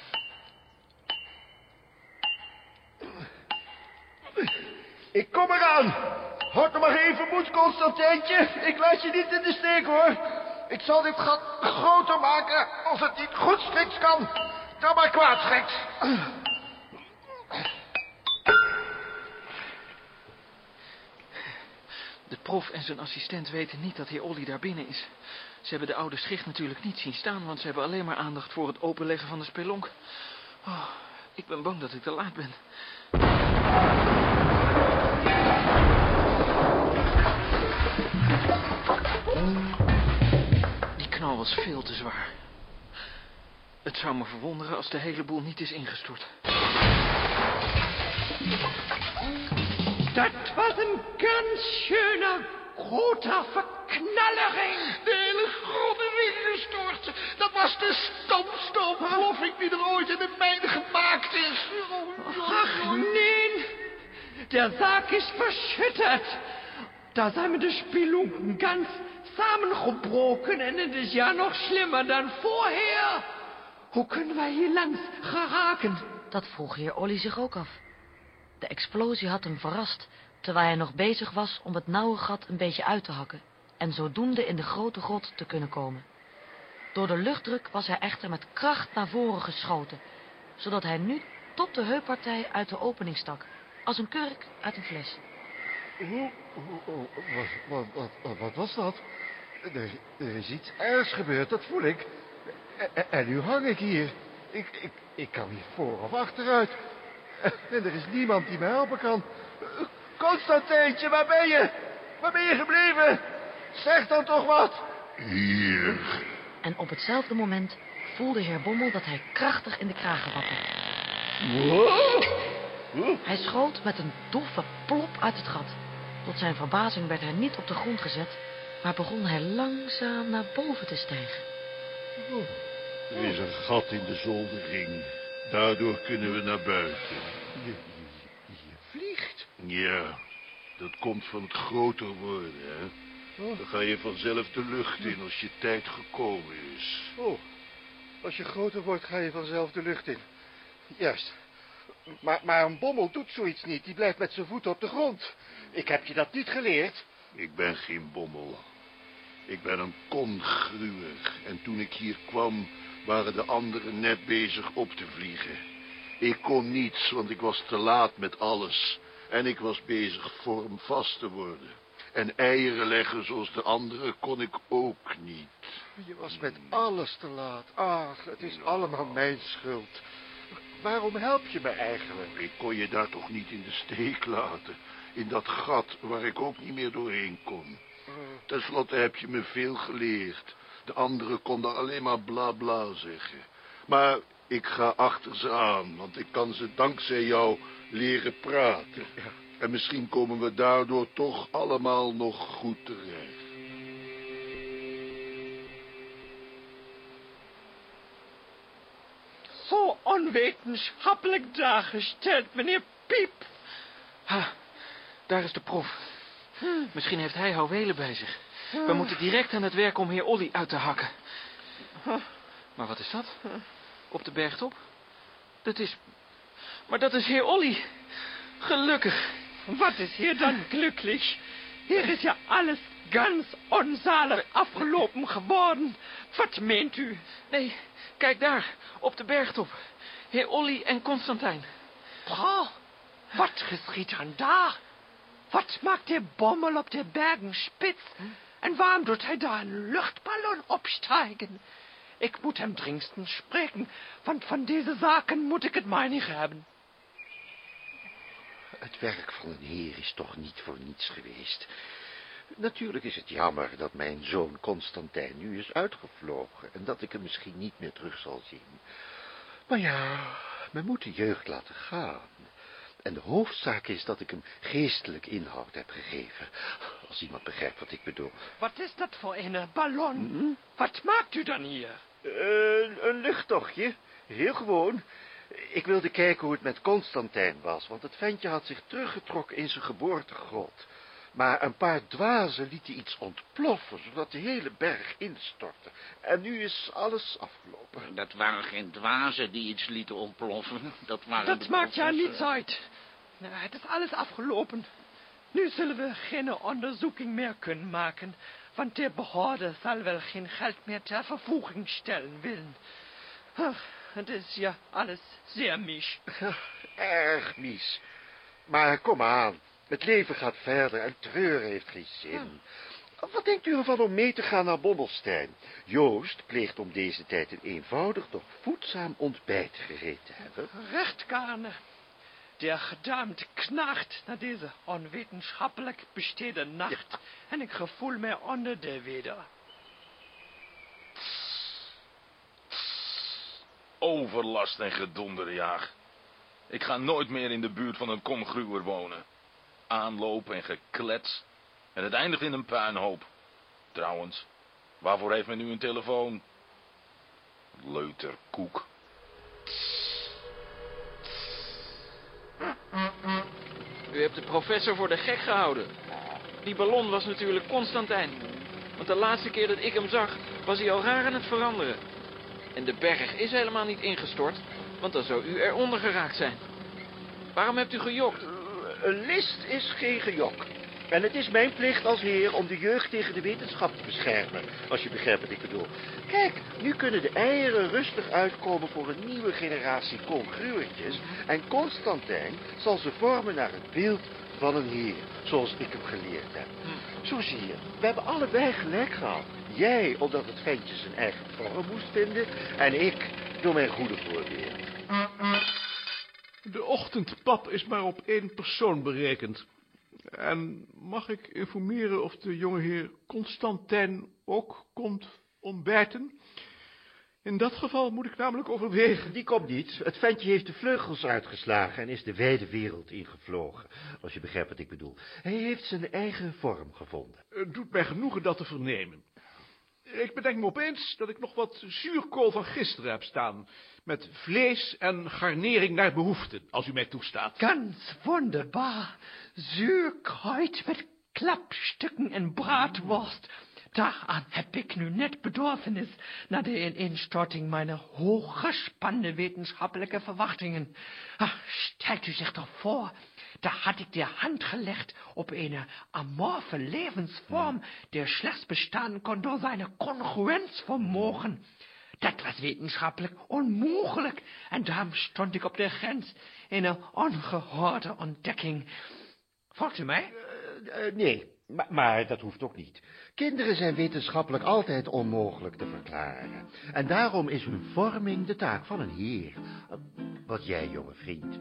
Ik kom eraan. Houd nog maar even moed, Constantijntje. Ik laat je niet in de steek, hoor. Ik zal dit gat groter maken als het niet goed schiks kan. Dan maar kwaad schiks. De prof en zijn assistent weten niet dat heer Olly daar binnen is. Ze hebben de oude schicht natuurlijk niet zien staan, want ze hebben alleen maar aandacht voor het openleggen van de spelonk. Oh, ik ben bang dat ik te laat ben. Die knal was veel te zwaar. Het zou me verwonderen als de hele boel niet is ingestort. Dat was een ganz schöne grote verknallering. De hele grot is ingestort. Dat was de stamstoomploffing die er ooit in het mijne gemaakt is. Ach, nee. Der zaak is verschüttet. Da zijn me de spelonken ganz samengebroken en het is ja nog slimmer dan voorher. Hoe kunnen wij hier langs geraken? Dat vroeg heer Olly zich ook af. De explosie had hem verrast, terwijl hij nog bezig was om het nauwe gat een beetje uit te hakken en zodoende in de grote grot te kunnen komen. Door de luchtdruk was hij echter met kracht naar voren geschoten, zodat hij nu tot de heuppartij uit de opening stak, als een kurk uit een fles. Wat was dat? Er is iets ergs gebeurd, dat voel ik. En nu hang ik hier. Ik kan niet voor of achteruit. En er is niemand die me helpen kan. Constantijntje, waar ben je? Waar ben je gebleven? Zeg dan toch wat. Hier. En op hetzelfde moment voelde heer Bommel dat hij krachtig in de kraag gevat werd. Wow. Hij schoot met een doffe plop uit het gat. Tot zijn verbazing werd hij niet op de grond gezet, maar begon hij langzaam naar boven te stijgen. Er is een gat in de zoldering. Daardoor kunnen we naar buiten. Je vliegt. Ja, dat komt van het groter worden, hè. Dan ga je vanzelf de lucht in als je tijd gekomen is. Oh, als je groter wordt ga je vanzelf de lucht in. Juist. Maar een bommel doet zoiets niet. Die blijft met zijn voeten op de grond. Ik heb je dat niet geleerd. Ik ben geen bommel. Ik ben een kongruwer. En toen ik hier kwam, waren de anderen net bezig op te vliegen. Ik kon niets, want ik was te laat met alles. En ik was bezig vormvast te worden. En eieren leggen zoals de anderen kon ik ook niet. Je was met alles te laat. Ach, het is allemaal mijn schuld. Waarom help je me eigenlijk? Ik kon je daar toch niet in de steek laten. In dat gat waar ik ook niet meer doorheen kon. Ten slotte heb je me veel geleerd. De anderen konden alleen maar bla bla zeggen. Maar ik ga achter ze aan, want ik kan ze dankzij jou leren praten. En misschien komen we daardoor toch allemaal nog goed terecht. Zo onwetenschappelijk daargesteld, meneer Piep. Ha, daar is de prof. Misschien heeft hij houwelen bij zich. We moeten direct aan het werk om heer Olly uit te hakken. Maar wat is dat? Op de bergtop? Maar dat is heer Olly. Gelukkig. wat is hier dan glücklich? Hier is ja alles ganz onzalig afgelopen geworden. Wat meent u? Nee, kijk daar, op de bergtop. Heer Olly en Constantijn. Paul, wat geschieht dan daar? Wat maakt der Bommel op de Bergenspitz? En waarom doet hij daar een luchtballon opstijgen? Ik moet hem dringend spreken, want van deze zaken moet ik het meinige hebben. Het werk van een heer is toch niet voor niets geweest. Natuurlijk is het jammer dat mijn zoon Constantijn nu is uitgevlogen en dat ik hem misschien niet meer terug zal zien. Maar ja, men moet de jeugd laten gaan. En de hoofdzaak is dat ik hem geestelijk inhoud heb gegeven. Als iemand begrijpt wat ik bedoel. Wat is dat voor een ballon? Wat maakt u dan hier? Een luchttochtje. Heel gewoon. Ik wilde kijken hoe het met Constantijn was, want het ventje had zich teruggetrokken in zijn geboortegrot. Maar een paar dwazen lieten iets ontploffen, zodat de hele berg instortte. En nu is alles afgelopen. Dat waren geen dwazen die iets lieten ontploffen. Dat maakt ja niets uit. Nou, het is alles afgelopen. Nu zullen we geen onderzoeking meer kunnen maken, want de beheerder zal wel geen geld meer ter vervoeging stellen willen. Ach, het is ja alles zeer mis. Erg mis. Maar kom aan, het leven gaat verder en treuren heeft geen zin. Wat denkt u ervan om mee te gaan naar Bommelstein? Joost pleegt om deze tijd een eenvoudig, doch voedzaam ontbijt gereed te hebben. Recht, Karne. Der gedaamd knaagt naar deze onwetenschappelijk bestede nacht. En ik gevoel mij onder de weder. Overlast en gedonderjaag. Ik ga nooit meer in de buurt van een komgruwer wonen. Aanloop en geklets. En het eindigt in een puinhoop. Trouwens, waarvoor heeft men nu een telefoon? Leuterkoek. U hebt de professor voor de gek gehouden. Die ballon was natuurlijk Constantijn. Want de laatste keer dat ik hem zag, was hij al raar aan het veranderen. En de berg is helemaal niet ingestort, want dan zou u eronder geraakt zijn. Waarom hebt u gejokt? Een list is geen gejok. En het is mijn plicht als heer om de jeugd tegen de wetenschap te beschermen, als je begrijpt wat ik bedoel. Kijk, nu kunnen de eieren rustig uitkomen voor een nieuwe generatie congruertjes. En Constantijn zal ze vormen naar het beeld van een heer, zoals ik hem geleerd heb. Zo zie je, we hebben allebei gelijk gehad. Jij, omdat het ventje zijn eigen vorm moest vinden, en ik, door mijn goede voorbeeld. De ochtendpap is maar op 1 persoon berekend. En mag ik informeren of de jonge heer Constantijn ook komt ontbijten? In dat geval moet ik namelijk overwegen. Die komt niet. Het ventje heeft de vleugels uitgeslagen en is de wijde wereld ingevlogen. Als je begrijpt wat ik bedoel. Hij heeft zijn eigen vorm gevonden. Het doet mij genoegen dat te vernemen. Ik bedenk me opeens dat ik nog wat zuurkool van gisteren heb staan. Met vlees en garnering naar behoefte, als u mij toestaat. Ganz wunderbar. Zuurkruid met klapstukken en braadworst. Daaraan heb ik nu net bedorfenis, na de ineenstorting meiner hooggespannen wetenschappelijke verwachtingen. Stelt u zich toch voor, daar had ik de hand gelegd op een amorfe levensvorm, der slechts bestaan kon door zijn congruensvermogen. Dat was wetenschappelijk onmogelijk, en daarom stond ik op de grens, een ongehoorde ontdekking. Volgt u mij? Nee, maar dat hoeft ook niet. Kinderen zijn wetenschappelijk altijd onmogelijk te verklaren. En daarom is hun vorming de taak van een heer. Wat jij, jonge vriend.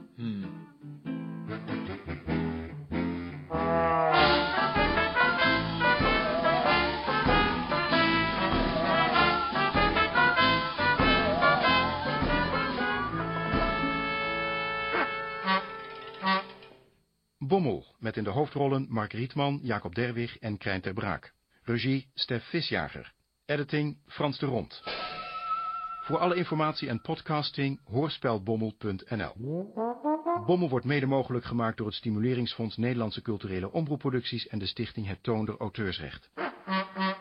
Bommel, met in de hoofdrollen Mark Rietman, Jacob Derwig en Krijn ter Braak. Regie Stef Visjager. Editing Frans de Rond. Voor alle informatie en podcasting hoorspelbommel.nl. Bommel wordt mede mogelijk gemaakt door het Stimuleringsfonds Nederlandse Culturele Omroepproducties en de stichting Het Toonder Auteursrecht.